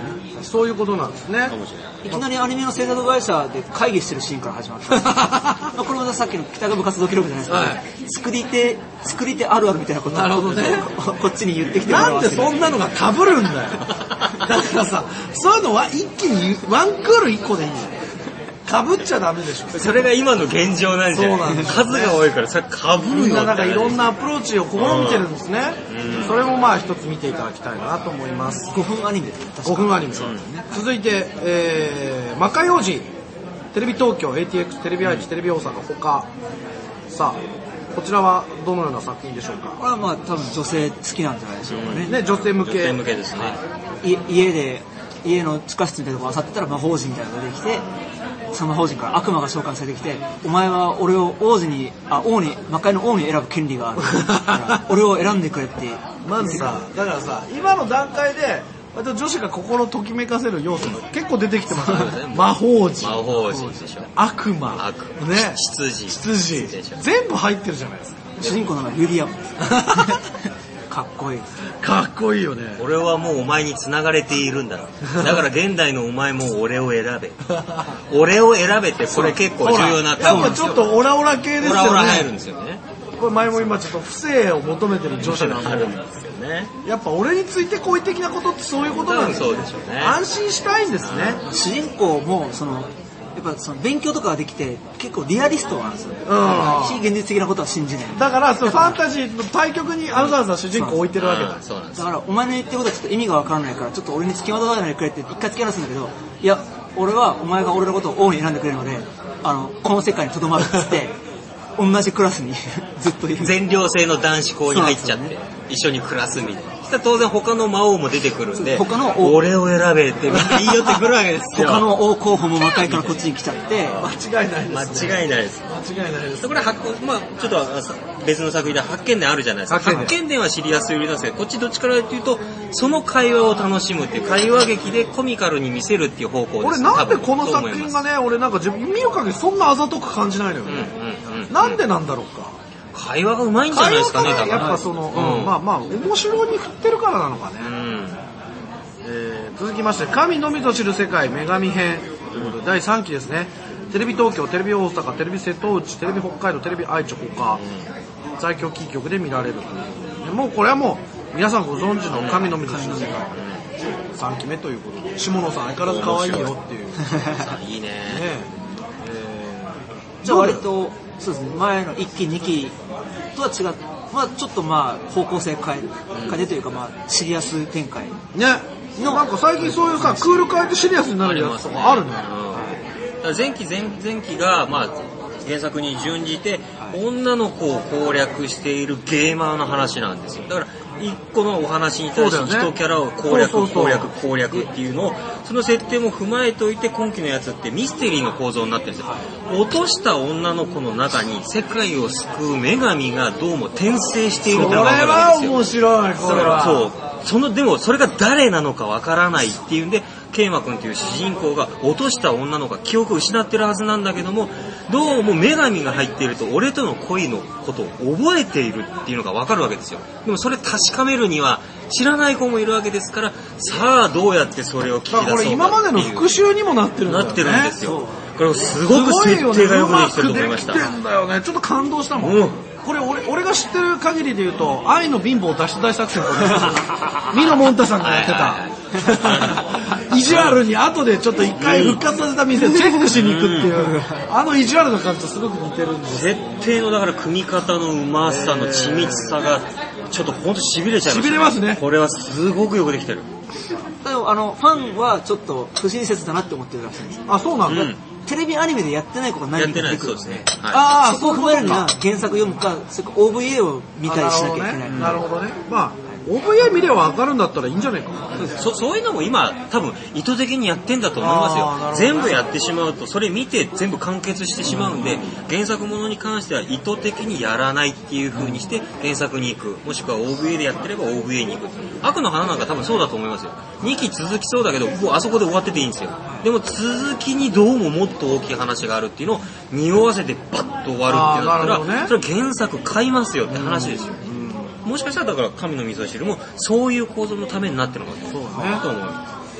そういうことなんですね。 かもしれない。 いきなりアニメの制作会社で会議してるシーンから始まったまあこれもさっきの北が部活動記録じゃないですか、ね、はい、作り手作り手あるあるみたいなことをなるほど、ね、 こっちに言ってきてもらなんでそんなのが被るんだよだからさ、そういうのは一気にワンクール一個でいいんだよ。被っちゃダメでしょ。 それが今の現状なんじゃない。そうなんです、ね、数が多いからそれ被るの。 みんななんかいろんなアプローチを試みてるんですね、うん、それもまあ一つ見ていただきたいなと思います。 ごふんアニメでごふんアニメ、そうですね。続いて、えー、魔界王子テレビ東京 エーティーエックス テレビ愛知テレビ大阪他、さあこちらはどのような作品でしょうか。 これはまあ多分女性好きなんじゃないでしょうかね、 うん、ね、女性向け、 女性向けですね。 い家で家の地下室みたいなところを漁ってたら魔法陣みたいなのが出てきて、その魔法陣から悪魔が召喚されてきて、お前は俺を王子にあ王に魔界の王に選ぶ権利があるから俺を選んでくれってまずさ、だからさ、今の段階で割と女子が心をときめかせる要素が結構出てきてますね。魔法陣、 魔法陣でしょ、 悪魔、 悪ね、 執事、 執事全部入ってるじゃないですか。 主人公の名前ユリアムですかっこいい。 かっこいいよね。 俺はもうお前に繋がれているんだ。だから現代のお前も俺を選べ。俺を選べってこれ結構重要なやっぱちょっとオラオラ系ですよね。 オラオラ入るんですよね。 これ前も今ちょっと不正を求めてる女子なんあるんですよね。 やっぱ俺について好意的なことってそういうことなんですよ。 そうでしょうね。 安心したいんですね。 主人公もそのやっぱその勉強とかができて結構リアリストなんですよ、 うん、 非現実的なことは信じない。 だからそのファンタジーの対極にわざわざ主人公を置いてるわけだ。 そうなんです。 だからお前の言ってることはちょっと意味がわからないからちょっと俺に付きまとわないでくれって一回付き合わすんだけど、いや俺はお前が俺のことを王に選んでくれるのであのこの世界にとどまるっつって同じクラスにずっといる。 全寮制の男子校に入っちゃって、ね、一緒に暮らすみたいな。そしたら当然他の魔王も出てくるんで、他の王俺を選べって言い寄ってくるわけですよ。 他の王候補も魔界からこっちに来ちゃって間違いないです、 ね、間違いないです。 間違いないです。 これはまあちょっと別の作品で発見伝あるじゃないですか。発見伝はシリアス寄りなんですけど、こっちどっちからというとその会話を楽しむっていう会話劇でコミカルに見せるっていう方向です。 俺なんでこの作品がね、俺なんか自分見る限りそんなあざとく感じないのよね、うんうんうん、なんでなんだろうか。 会話がうまいんじゃないですかね。だからやっぱその、うん、まあまあ面白に振ってるからなのかね、うんえー、続きまして神のみぞ知る世界女神編ということでだいさんきですね。テレビ東京、テレビ大阪、テレビ瀬戸内、テレビ北海道、テレビ愛知他、うん、在京キー局で見られるということで、もうこれはもう皆さんご存知の神のみぞ知る世界、うん、さんきめということで下野さん相変わらず可愛いよっていういいね、ねえー、じゃあ割とそうですね、前のいっきにきとは違って、まあ、ちょっとまあ方向性変える、変えというかまあシリアス展開ね。なんか最近そういうさクール変えてシリアスになるやつとかあるね。 うん、前期前前期がまあ原作に準じて女の子を攻略しているゲーマーの話なんですよ。だから一個のお話に対して一キャラを攻略攻略攻略っていうのをその設定も踏まえておいて今期のやつってミステリーの構造になってるんですよ。落とした女の子の中に世界を救う女神がどうも転生しているってのが分かるわけですよ。 面白いこれは。 そうそのでもそれが誰なのかわからないっていうんでケイマ君っていう主人公が落とした女の子が記憶を失ってるはずなんだけどもどうも女神が入っていると俺との恋のことを覚えているっていうのがわかるわけですよ。でもそれ確かめるには知らない子もいるわけですからさあどうやってそれを聞き出そうかっていう。これ今までの復習にもなってるんだよね。 なってるんですよ。これすごく設定がよくできてると思いました。 うまくできてんだよね。ちょっと感動したもん。うんこれ 俺, 俺が知ってる限りで言うと愛の貧乏脱出大作戦とミノモンタさんがやってた意地悪に後でちょっと一回復活させた店をチェックしに行くっていうあの意地悪な感じとすごく似てるんです設定のだから組み方のうまさの緻密さがちょっとほんと痺れちゃいました、ね、 痺れますね。 これはすごくよくできてる。 でもあのファンはちょっと不親切だなって思ってるらしいんです。 あそうなんだ、うんテレビアニメでやってない子が何人か出てくる。 やってない、そうですね。 はい、ああ、そこを踏まえるには原作読むか、それか オーブイエー を見たりしなきゃいけない。 なるほどね。まあ オーブイエー 見れば分かるんだったらいいんじゃないか。 そそういうのも今多分意図的にやってんだと思いますよ。全部やってしまうとそれ見て全部完結してしまうんで、原作ものに関しては意図的にやらないっていう風にして原作に行く、もしくは オーブイエー でやってれば オーブイエー に行く。悪の花なんか多分そうだと思いますよ。にき続きそうだけどもうあそこで終わってていいんですよ。でも続きにどうももっと大きい話があるっていうのを匂わせてバッと終わるってなったら、ね、それ原作買いますよって話ですよ。もしかしたらだから神の味噌汁もそういう構造のためになってるのかと思います。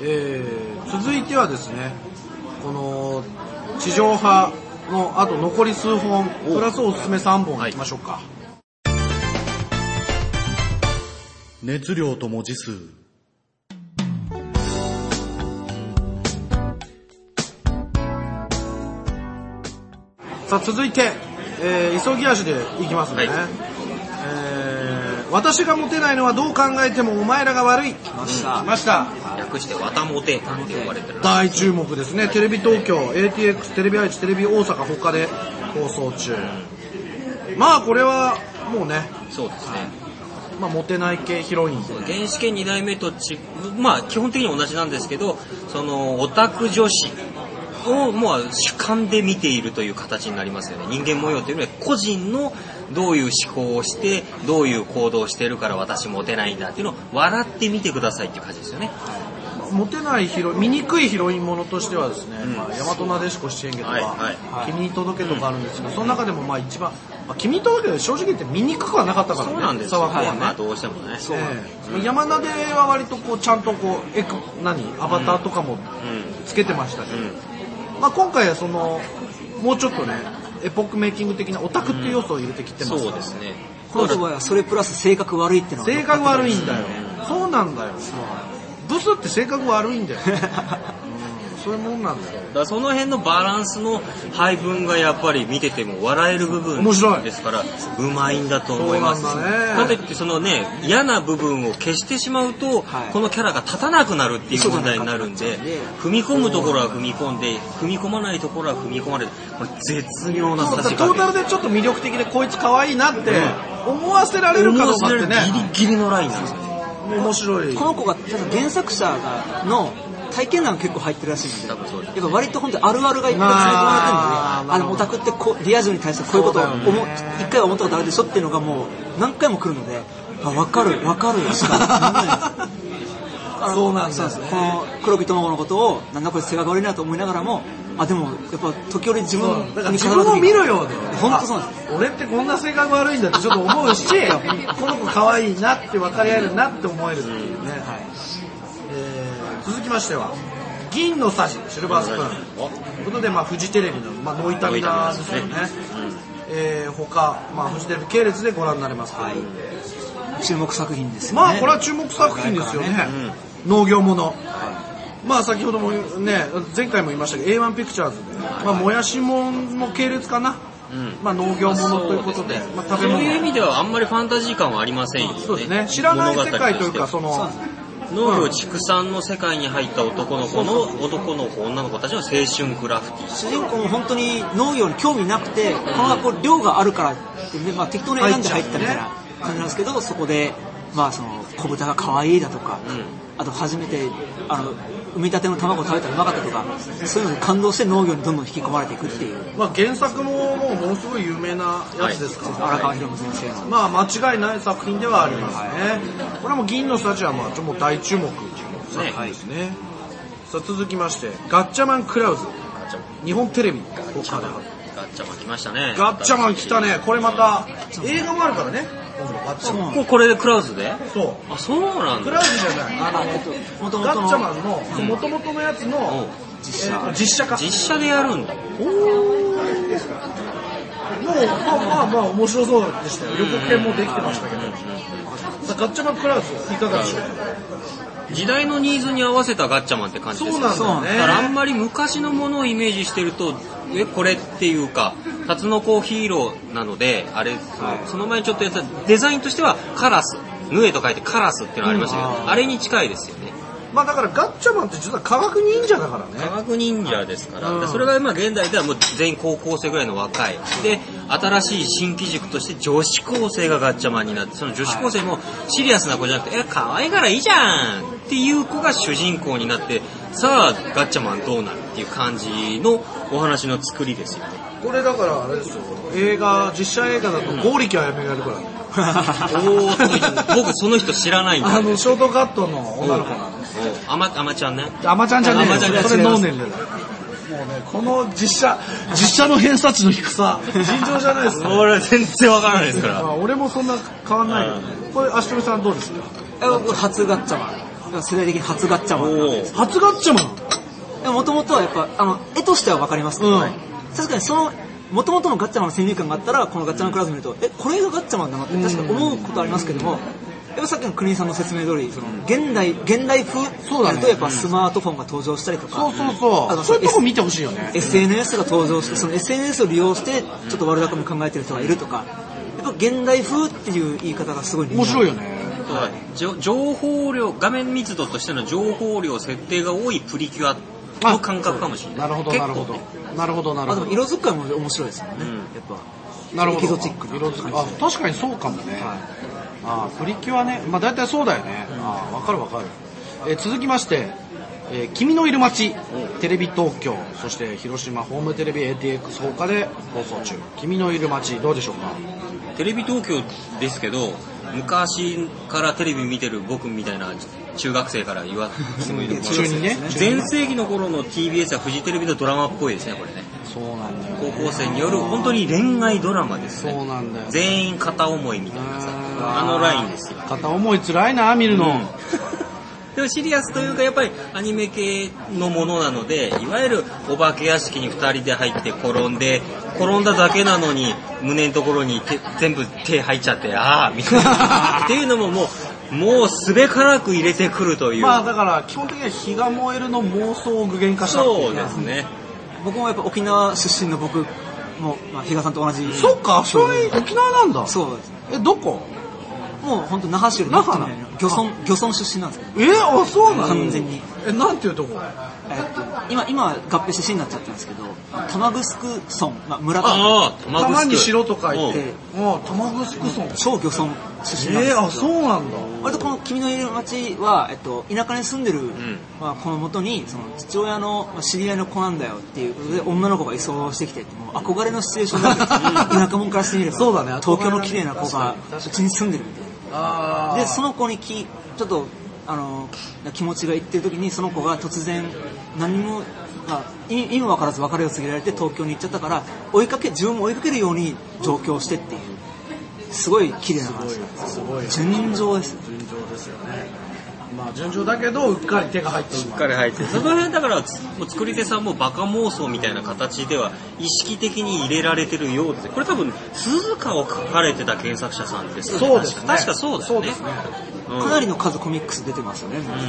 えー、続いてはですね、この地上波のあと残り数本プラスおすすめさんぼんいきましょうか。はい、 熱量と文字数。 さあ続いて、えー、急ぎ足でいきますね、はい、えー、私がモテないのはどう考えてもお前らが悪い。来ました、 来ました。 略してわたモテなんて呼ばれてる。 大注目ですね。テレビ東京、 エーティーエックス、テレビ愛知、テレビ大阪他で放送中。まあこれはもうね、 そうですね、 まあ、モテない系ヒロイン。 原始圏に代目とち、まあ基本的に同じなんですけど、そのオタク女子をもう主観で見ているという形になりますよね。人間模様というよりは個人のどういう思考をしてどういう行動をしているから私モテないんだっていうのを笑ってみてくださいっていう感じですよね。 モテないヒロ醜いヒロインものとしてはですね、うん、まあ、大和なでしこ七変化とか、はいはい、君に届けとかあるんですけど、うん、その中でもまあ一番、まあ、君に届けは正直言って醜くはなかったからね。 そうなんですよ、はい、まあどうしてもね。そうなんです、 えー、山名では割とこうちゃんとこうエク何アバターとかもつけてましたけど、うんうん、まあ、今回はそのもうちょっとねエポックメイキング的なオタクっていう要素を入れてきてますから、うん、 そうですね。 この人はそれプラス性格悪いってのは性格悪いんだよ、うん、そうなんだよ。ブスって性格悪いんだよ、うん、そういうもんなんだよ。 だからその辺のバランスの配分がやっぱり見てても笑える部分ですからうまいんだと思います。 そうなんだね。 かといってそのね嫌な部分を消してしまうと、はい、このキャラが立たなくなるっていう問題になるんで、踏み込むところは踏み込んで踏み込まないところは踏み込まれて、まあ、絶妙な差し加減。 トータルでちょっと魅力的でこいつ可愛いなって思わせられるかどうかってね、 ギリギリのラインなんですよ。 面白い。 この子が原作者がの体験談が結構入ってるらしいので、やっぱ割と本当にあるあるがいっぱい詰め込まれてるので、あのオタクってこリア充に対してこういうことを思一回は思ったことあるでしょっていうのがもう何回も来るので、あ、分かる分かるしかそうなんですね。 この黒木智子のことをなんだこれ性格悪いなと思いながらも、あ、でもやっぱ時折自分だから自分を見るようで、 本当そうなんです。 俺ってこんな性格悪いんだってちょっと思うしこの子可愛いなって分かり合えるなって思えるっていうね、うん、はい。えー、続きましては銀のさじシルバースプーンということで、まあ、フジテレビの、まあ、ノイタミナですよね、えー、他、まあ、フジテレビ系列でご覧になれますけど、はい、 注目作品ですよね。 まあこれは注目作品ですよね、うん、農業もの、はい、まあ先ほどもね前回も言いましたけど エーワン ピクチャーズで、まあ、もやしもんの系列かな、うん、まあ農業ものということで、 そうですね、 まあ、食べ物そういう意味ではあんまりファンタジー感はありませんよね。 そうですね、知らない世界というかその農業畜産の世界に入った男の子の男の子女の子たちの青春クラフティー。 主人公も本当に農業に興味なくて、この学校量があるからって、ね、まあ、適当に選んで入ったみたいな感じなんですけど、そこでまあその子豚が可愛いだとか、うん、あと初めてあの産みたての卵を食べたらうまかったとか、そういうのに感動して農業にどんどん引き込まれていくっていう。 まあ原作ももうものすごい有名なやつですから、 はい、荒川博夢先生の。 まあ間違いない作品ではありますね。はい、これはもう銀の幸はまあちょっと大注目作品ですね。はい、さあ続きましてガッチャマンクラウズ、日本テレビガッチャマン、ガッチャマン来ましたね。 ガッチャマン来たね。これまた映画もあるからね。ガッチャマン。 これでクラウズで？ そう。 あ、そうなんだ。 クラウズじゃない。あの、えっと、元々のガッチャマンの元々のやつの実写、えー、実写化。 実写でやるんだ。 おお。もうまあまあまあ面白そうでしたよ。予告編もできてましたけど。さあガッチャマンクラウズいかがでしょうか。 時代のニーズに合わせたガッチャマンって感じです。 そうなんだね。 だからあんまり昔のものをイメージしてると、え、これっていうか、タツノコヒーローなので、あれ、その前にちょっとやったデザインとしてはカラス、ヌエと書いてカラスっていうのがありましたけど、うん、あ, あれに近いですよね。 まあだからガッチャマンって実は科学忍者だからね。 科学忍者ですから、うん、それがまあ現代ではもう全員高校生ぐらいの若いで、新しい新機軸として女子高生がガッチャマンになって、その女子高生もシリアスな子じゃなくて、え、可愛いからいいじゃんっていう子が主人公になって、さあガッチャマンどうなるっていう感じのお話の作りですよね。 これだからあれですよ、映画実写映画だと剛力あやめがやるからね。 おー、僕その人知らないんだ、ね、 あのショートカットの女の子なんです。 あま、あまちゃんね。 あまちゃんじゃねえよ。それ脳年齢だよ。もうね、この実写、実写の偏差値の低さ、尋常じゃないですか、ね。 俺は全然わからないですから。 まあ、俺もそんな変わんないよね。これ、足止さんどうですか？ 初ガッチャマン。 世代的に初ガッチャマンなんです。 初ガッチャマンもともとはやっぱ、あの、絵としてはわかりますけど、 うん確かにその、もともとのガッチャマンの先入観があったら、このガッチャマンクラス見ると、え、これがガッチャマンだなって確か思うことありますけども、やっぱさっきの国井さんの説明通り、その、現代、現代風そうだねやるとやっぱスマートフォンが登場したりとか、 そうそうそうあのそういうとこ見てほしいよねエスエヌエス が登場して、その エスエヌエス を利用して、ちょっと悪巧み考えてる人がいるとか、やっぱ現代風っていう言い方がすごい面白いよねじょ情報量、画面密度としての情報量設定が多いプリキュアの感覚かもしれない。 なるほどなるほどなるほどなるほどあでも色使いも面白いですよね、 うんやっぱ。 なるほどエキゾチックな色使いあ確かにそうかもね、あプリキュアねまあ大体そうだよね、あわかるわかる、えー続きまして、えー君のいる街テレビ東京そして広島ホームテレビ エーティーエックス 放課で放送中君のいる街どうでしょうか。 テレビ東京ですけど、昔からテレビ見てる僕みたいな中学生から言わせてもいいのかな。 中にね全盛期の頃の ティービーエス やフジテレビのドラマっぽいですね、これね。 そうなんだよ高校生による本当に恋愛ドラマですね。 そうなんだよ全員片思いみたいなさ、 あーあのラインですよ。 片思いつらいな見るの、 うんでもシリアスというかやっぱりアニメ系のものなので、いわゆるお化け屋敷にふたりで入って転んで、転んだだけなのに胸のところに手全部手入っちゃってああみたいなっていうのももうもうすべからく入れてくるという。 まあだから基本的には火が燃えるの妄想を具現化したっていそうですね。 僕もやっぱ沖縄出身の僕も、まあ、比嘉さんと同じ。 そっかそれ沖縄なんだ。 そうです。 えどこ。 もう本当那覇市より那覇なの漁村漁村出身なんですけど、 えあそうなの完全に。 えなんていうとこ。 えっと今今合併して市になっちゃったんですけど、玉城村、まあ、村がああ、 玉玉に城と書いてであ玉城村。 超漁村出身なんですけど、 えー、あそうなんだ。 割とこの君のいる町は、えっと、田舎に住んでる、まあ、この元にその父親のまあ知り合いの子なんだよっていうことで女の子が移送してきてってもう憧れのシチュエーションなんです田舎者からしてみればそうだね東京の綺麗な子確かがに確かにうちに住んでるみたいあなでその子にきちょっとあの気持ちがいってる時にその子が突然何も、まあ、意味も分からず別れを告げられて東京に行っちゃったから追いかけ自分も追いかけるように上京してっていうすごい綺麗な話なんですすごい純情です順調ですよね。まあ順調だけどうっかり手が入ってしまう。 しっかり入ってその辺だからもう作り手さんもバカ妄想みたいな形では意識的に入れられてるようです。これ多分鈴鹿を書かれてた原作者さんですよね。 そうですね。 確かそうだよね。 そうですね。 うんかなりの数コミックス出てますよね、 ん確か。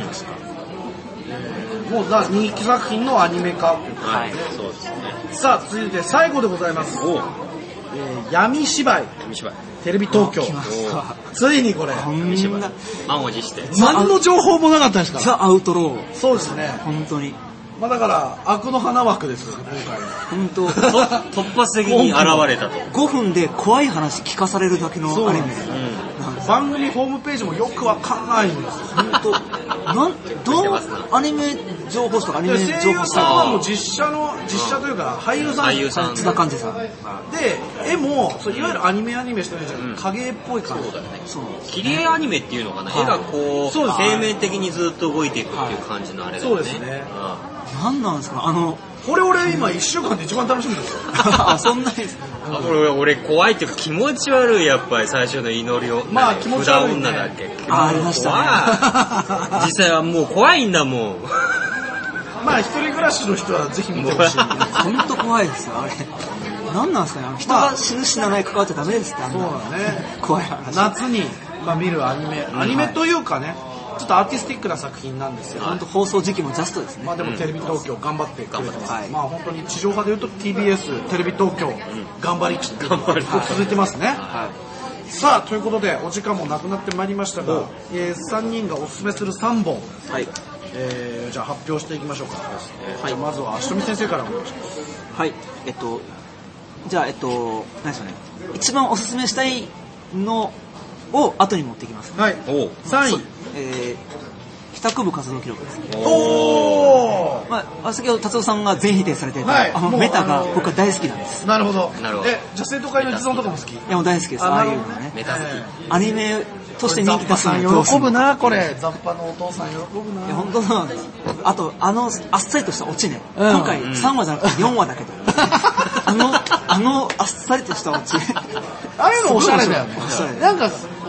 もうだ人気作品のアニメ化。 はい、そうですね。 さあ続いて最後でございます。 おう、 えー闇芝居紙芝居。 テレビ東京。 来ました。 ついにこれこんな、 満を持して。 何の情報もなかったですから。 ザ・アウトロー。 そうですね。 本当に。 まあだから悪の花枠ですよね今回。 本当。 と突発的に現れたと。 ごふんで怖い話聞かされるだけのアニメなんです。 番組ホームページもよくわかんないんですよ。 本当。なんどうアニメ情報誌とかアニメで声優情報誌さんはもうと実写の実写というか俳優さん俳優さん津田寛治さん。 で絵もそういわゆるアニメアニメしてるんじゃなくて影絵っぽい感じ。 そうだよね。 そう。 切り絵アニメっていうのかな、 はい絵がこうそうです平面的にずっと動いていくっていう感じのあれだよね。 そうですねなんなんですかあの、 これ俺今いっしゅうかんで一番楽しみですよ。 あ、そんなにですかあこれ俺怖いっていうか気持ち悪いやっぱり最初の祈りをまあ何気持ち悪いね札女だっけあありましたね怖い実際はもう怖いんだもんまあ一人暮らしの人はぜひ見てほしい。 本当怖いですよ、あれ。なんなんですかねあの人が死ぬ死なない関わっちゃダメですって、あんそうなだね。 怖い話。 夏に、まあ、見るアニメ、アニメというかね、ちょっとアーティスティックな作品なんですよ。 本当放送時期もジャストですね。 まあでもテレビ東京頑張ってくれてます。 はいまあ本当に地上波で言うと ティービーエス テレビ東京頑張りきって頑張り続いてますね。 はさあということでお時間もなくなってまいりましたが、えー、さんにんがおすすめするさんぼん、 い。はい。 えー、じゃあ発表していきましょうか。はい、まずは足富先生からお願いします。 はい。えっと、じゃあ、えっと、何でしょうね。一番おすすめしたいのを後に持ってきます。 はい。 おうさんい。 えー、帰宅部活動記録ですね。 おー。 まあ、先ほど達夫さんが全否定されていた、 はいあのもうメタがあのー僕は大好きなんです。 なるほど。 なるほどえ、じゃあ生徒会の実存とかも好き？ いや、もう大好きです。ああいうのね。 メタ好きアニメとして人気出すのにザッパどうするのさん喜ぶな、これ。ザッパのお父さん喜ぶな。 いや、本当そうなんです。あと、あの、あっさりとしたオチね。 うん今回さんわじゃなくてよんわだけど。あの、あの、あっさりとしたオチ。 ああいうのおしゃれだよねおしゃれ。 なんか、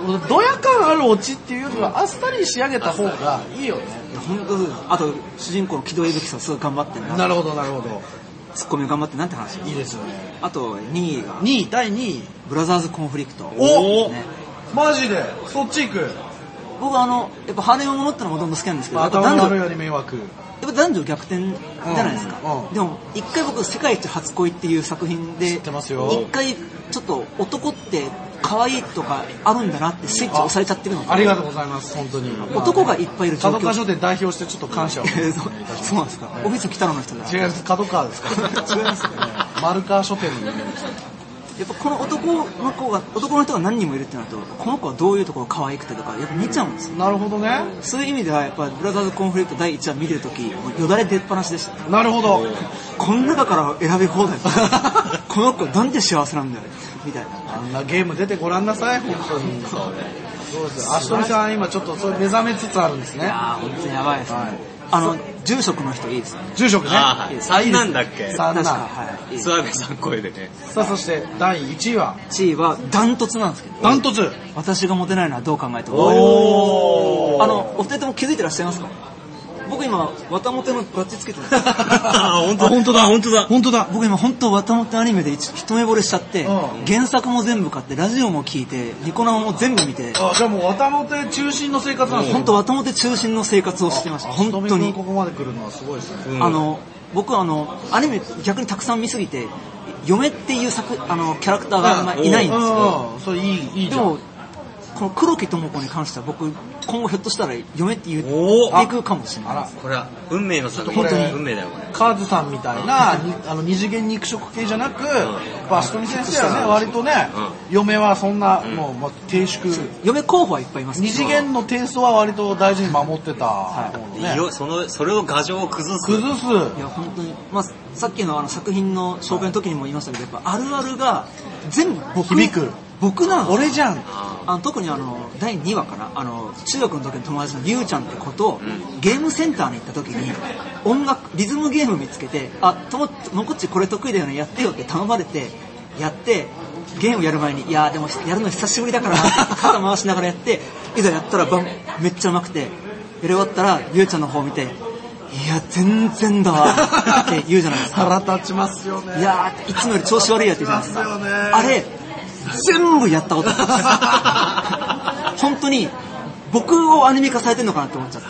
ドヤ感あるオチっていうよりはあっさり仕上げた方がいいよね。 本当です。あと主人公の木戸伊吹さんすごい頑張ってんな。 なるほどなるほど。 ツッコミ頑張ってなんて話。 いいですよね。 あとにいがにいだいにいブラザーズコンフリクト。 お、 ね、 マジでそっち行く。 僕あのやっぱ羽を守ったのもどんどん好きなんですけど、 頭の悪いより迷惑。 やっぱ男女逆転じゃないですか、 うんうん、 でも一回僕世界一初恋っていう作品で知ってますよ。 一回ちょっと男って可愛いとかあるんだなってスイッチ押されちゃってるので、 あ, ありがとうございます本当に。 男がいっぱいいる状況。 角川書店代表してちょっと感謝をそうそうなんですか、オフィス北野の人だ。 違います、角川ですか違いますね、丸川書店に。 やっぱこの男の子が男の人が何人もいるってなると、この子はどういうところが可愛くてとかやっぱ見ちゃうんですよ。 なるほどね。 そういう意味ではやっぱブラザーズコンフリクトだいいちわ見てるときよだれ出っ放しでした。 なるほど。 この中から選び放題この子なんで幸せなんだよみたいな。 あんなゲーム出てごらんなさい本当に。そうです。足取さん今ちょっとそれ目覚めつつあるんですね。 いやー本当にやばいですね、はい、あの住職の人いいですね。 住職ね。 あー、はい、三男だっけ。 三男。 はい。 諏訪部さん声でね。 さあそしてだいいちいは。 いちいはダントツなんですけど。 ダントツ。 私がモテないのはどう考えても。 おー。 あのお二人とも気づいてらっしゃいますか。僕今綿モテのバッジつけてるんですあ本当だ本当だ本当だ本当だ。 僕今本当綿モテアニメで一目惚れしちゃって、 うん、 原作も全部買ってラジオも聞いてニコ生も全部見て。 あじゃあもう綿モテ中心の生活なんですね。 本当綿モテ中心の生活をしてました。本当にここまで来るのはすごいですね。 うん、あの僕はあのアニメ逆にたくさん見すぎて嫁っていう作あのキャラクターがあんまいないんですよ。 それいいいいじゃん。 でもこの黒木智子に関しては僕今後ひょっとしたら嫁って言っていくかもしれない。 これは運命の作品。 本当に運命だよこれ。 カーズさんみたいなにあの二次元肉食系じゃなく、バストミ先生はね割とね、うん、嫁はそんな、うん、もう、まあ、低粛。 嫁候補はいっぱいいますけど。 二次元のテイストは割と大事に守ってた。 はいね、そのそれを牙城を崩す。 崩す。 いや本当にまあさっきのあの作品の紹介の時にも言いましたけど、やっぱあるあるが全部僕響く。 僕なんです。 俺じゃん。 あの特にあのだいにわかなあの中学の時の友達のゆうちゃんって子と、うん、ゲームセンターに行った時に音楽リズムゲーム見つけて、あとももこっちこれ得意だよねやってよって頼まれてやってゲームやる前にいやでもやるの久しぶりだから肩回しながらやっていざやったらバンめっちゃうまくてやり終わったらゆうちゃんの方を見ていや全然だわって言うじゃないですか。 腹立ちますよね。 いやいつもより調子悪いやって言うじゃないですか。あれ全部やったことある本当に僕をアニメ化されてるのかなって思っちゃって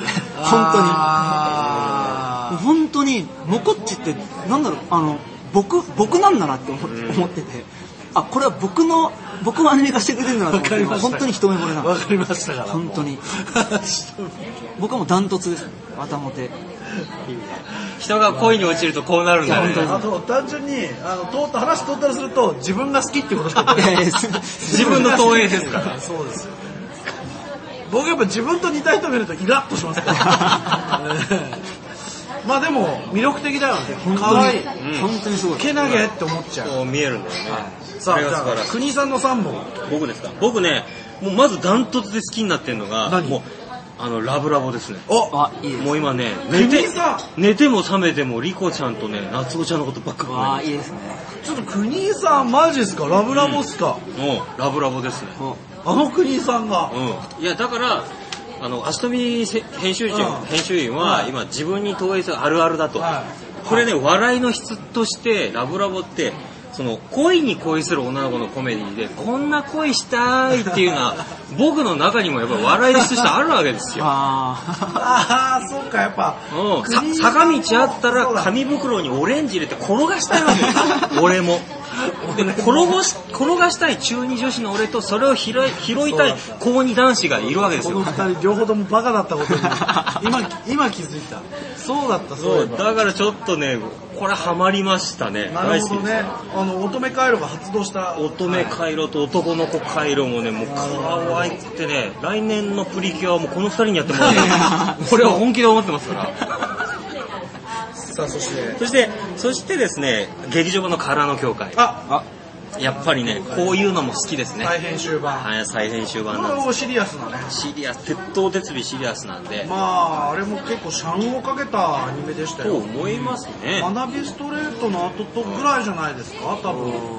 本当に本当にモコッチってなんだろうあの僕僕なんだなって思って、思ってて、あこれは僕の僕をアニメ化してくれてるんだなと思って本当に一目惚れなんです。 わかりましたから本当に僕はもうダントツです。綿モテ人が恋に落ちるとこうなるんだよね。 あと単純にあのと話トータルすると自分が好きってことしか言ってない。 自分の投影ですからそうですよ。僕やっぱ自分と似た人見るとイラッとしますからまあでも魅力的だよね。可愛い、 うん、本当にすごいけなげって思っちゃう。 そう見えるんだよね、はい、 さあじゃあ国さんのさんぼん。 僕ですか。僕ねもうまずダントツで好きになってるのが何もうあのラブラボですね。 おあいいです。 もう今ね寝て寝ても覚めてもリコちゃんとね夏子ちゃんのことばっかり考えてる。 あいいですね。 ちょっと国井さんマジですか。ラブラボっすか。 うん、もうラブラボですね。 あの国井さんが、 うん、いやだからあの足富編集長、うん、編集員は、はい、今自分に投影するあるあるだと、はい、これね、はい、笑いの質としてラブラボってその恋に恋する女の子のコメディでこんな恋したいっていうのは僕の中にもやっぱ笑いの質としてあるわけですよ。 ああそうかやっぱ、 うん、さ坂道あったら紙袋にオレンジ入れて転がしたいわけですよ俺も。で転がし転がしたい中二女子の俺とそれを拾い拾いたい高二男子がいるわけですよ。 この二人両方ともバカだったことに今今気づいた。そうだったそうだからちょっとねこれハマりましたね。 なるほどね。あの乙女回路が発動した乙女回路と男の子回路もねもう可愛くてね来年のプリキュアはもうこの二人にやってもらうこれは本気で思ってますからさあそしてそしてそしてですね劇場版の空の教会。 ああやっぱりねこういうのも好きですね。 再編集版。 はい再編集版なんです。 シリアスなね。 シリアス鉄頭鉄尾シリアスなんで。 まああれも結構シャンをかけたアニメでしたよ。 と思いますね。 学びストレートの後とぐらいじゃないですか多分。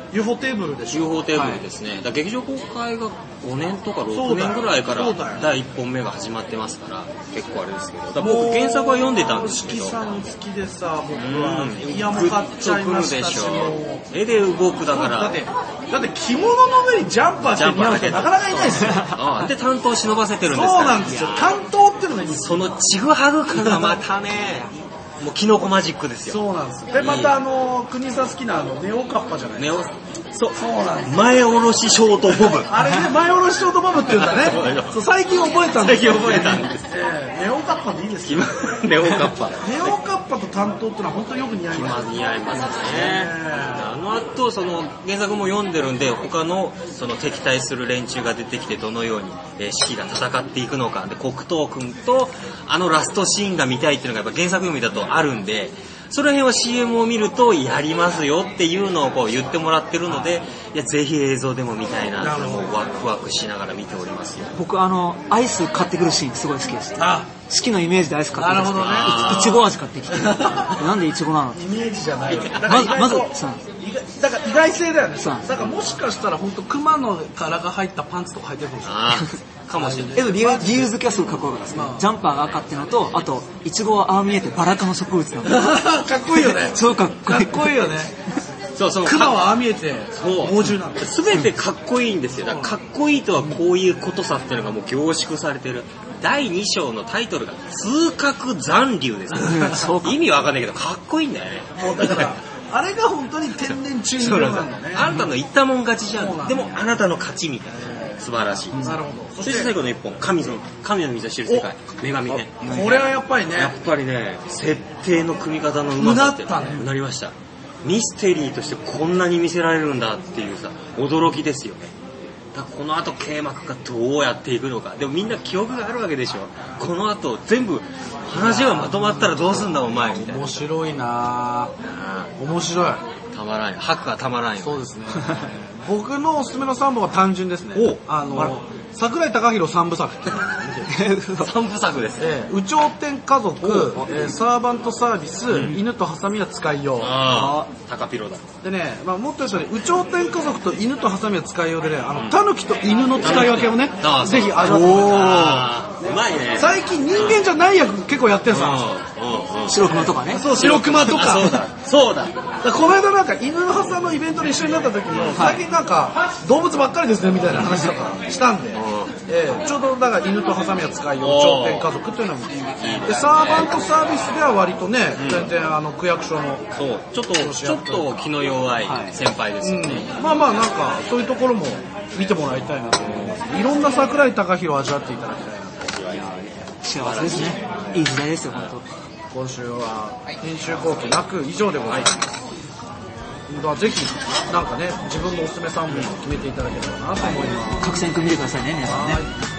ユーフォー テーブルでしょ。 ユーフォー テーブルですね、はい、だ劇場公開がごねんとかろくねんぐらいからだいいっぽんめが始まってますから結構あれですけど、だ僕原作は読んでたんですけど、 四季さん好きでさ、僕はイヤも買っちゃいましたし、 絵で動くだからだってだって着物の上にジャンパーして似合う人なかなかいないですよ。 ああで担当忍ばせてるんですから。 そうなんですよ、担当っていうのがいいんですよ。 そのちぐはぐ感がまたねもうキノコマジックですよ。 そうなんですよ。でまたあの国さん好きなあのネオカッパじゃないネオそうそうなんです。 前おろしショートボブあれね、前おろしショートボブって言うんだね。そう最近覚えたんですよ。 最近覚えたんです。 えー、ネオカッパでいいですよ。 ネオカッパ。 ネオカッパと担当ってのは本当によく似合います。 似合いますね。あの後その原作も読んでるんで他のその敵対する連中が出てきてどのように、えー、四季が戦っていくのかで黒糖くんとあのラストシーンが見たいっていうのがやっぱ原作読みだとあるんで。その辺は シーエム を見るとやりますよっていうのをこう言ってもらってるので、いやぜひ映像でも見たいなってもうワクワクしながら見ておりますよ。 僕あのアイス買ってくるシーンすごい好きです。 あ、 四季のイメージでアイス買ってくる。なるほどね。いちご味買ってきて。なんでいちごなの？ イメージじゃないよ。 まずまずそう。 だから意外性だよね。 そう。 だからもしかしたら本当熊の殻が入ったパンツとか履いてるかもしれない。 あかもしれない。 え理由理由付けはすごいかっこよかったですね。ジャンパーが赤っていうのと、あとイチゴはああ見えてバラ科の植物なんで。 かっこいいよね。 超かっこいい。 かっこいいよね。 そうそう。 熊はああ見えてそう猛獣なんだ。 すべてかっこいいんですよ。だからかっこいいとはこういうことさっていうのがもう凝縮されてる。だいに章のタイトルが通覚残留ですよ。意味わかんないけどかっこいいんだよね。 もうだからあれが本当に天然中二病なんだね。 あなたの言ったもん勝ちじゃん。でもあなたの勝ちみたいな。素晴らしい。 なるほど。 そして最後の一本、神の神の水を知る世界、女神編。 これはやっぱりね。 やっぱりね、設定の組み方のうまさってうなったね。 うなりました。ミステリーとしてこんなに見せられるんだっていうさ、驚きですよね。だからこの後啓幕がどうやっていくのか。でもみんな記憶があるわけでしょ。この後全部話がまとまったらどうすんだお前みたいな。 面白いなぁ。面白い。 たまらんよ。吐くがたまらんよ。 そうですね。僕のおすすめのさんぼんは単純ですね。 おあの、桜井貴弘三部作っていうのが見てる。 三部作です。 ええ、有頂天家族、えー、サーバントサービス、うん、犬とハサミは使いよう。 ああ、タカピロだ。 でね、まあ、もっと言うとね、有頂天家族と犬とハサミは使いようでね、あの、タヌキと犬の使い分けをね、うん、ぜひ味わってください。 うまいね。 最近人間じゃない役結構やってるさ。 白熊とかね。 そう、白熊とか。 そうだ。そうだ。 だこの間なんか犬のハサのイベントで一緒になった時も、最近なんか動物ばっかりですねみたいな話とかしたんで、えー、ちょうどだから犬とハサミは使いよう頂点家族っていうのもでサーバントサービスでは割とね、うん、全然あの区役所のそうちょっとちょっと気の弱い先輩ですよね、 うん、まあまあなんかそういうところも見てもらいたいなと思います。いろんな桜井貴弘を味わっていただきたいなと。 幸せですね。いい時代ですよ本当。 今週は編集後期なく以上でございます。ぜひなんかね自分のおすすめさんぼんを決めていただければなと思います。 各選区見てくださいね皆さんね。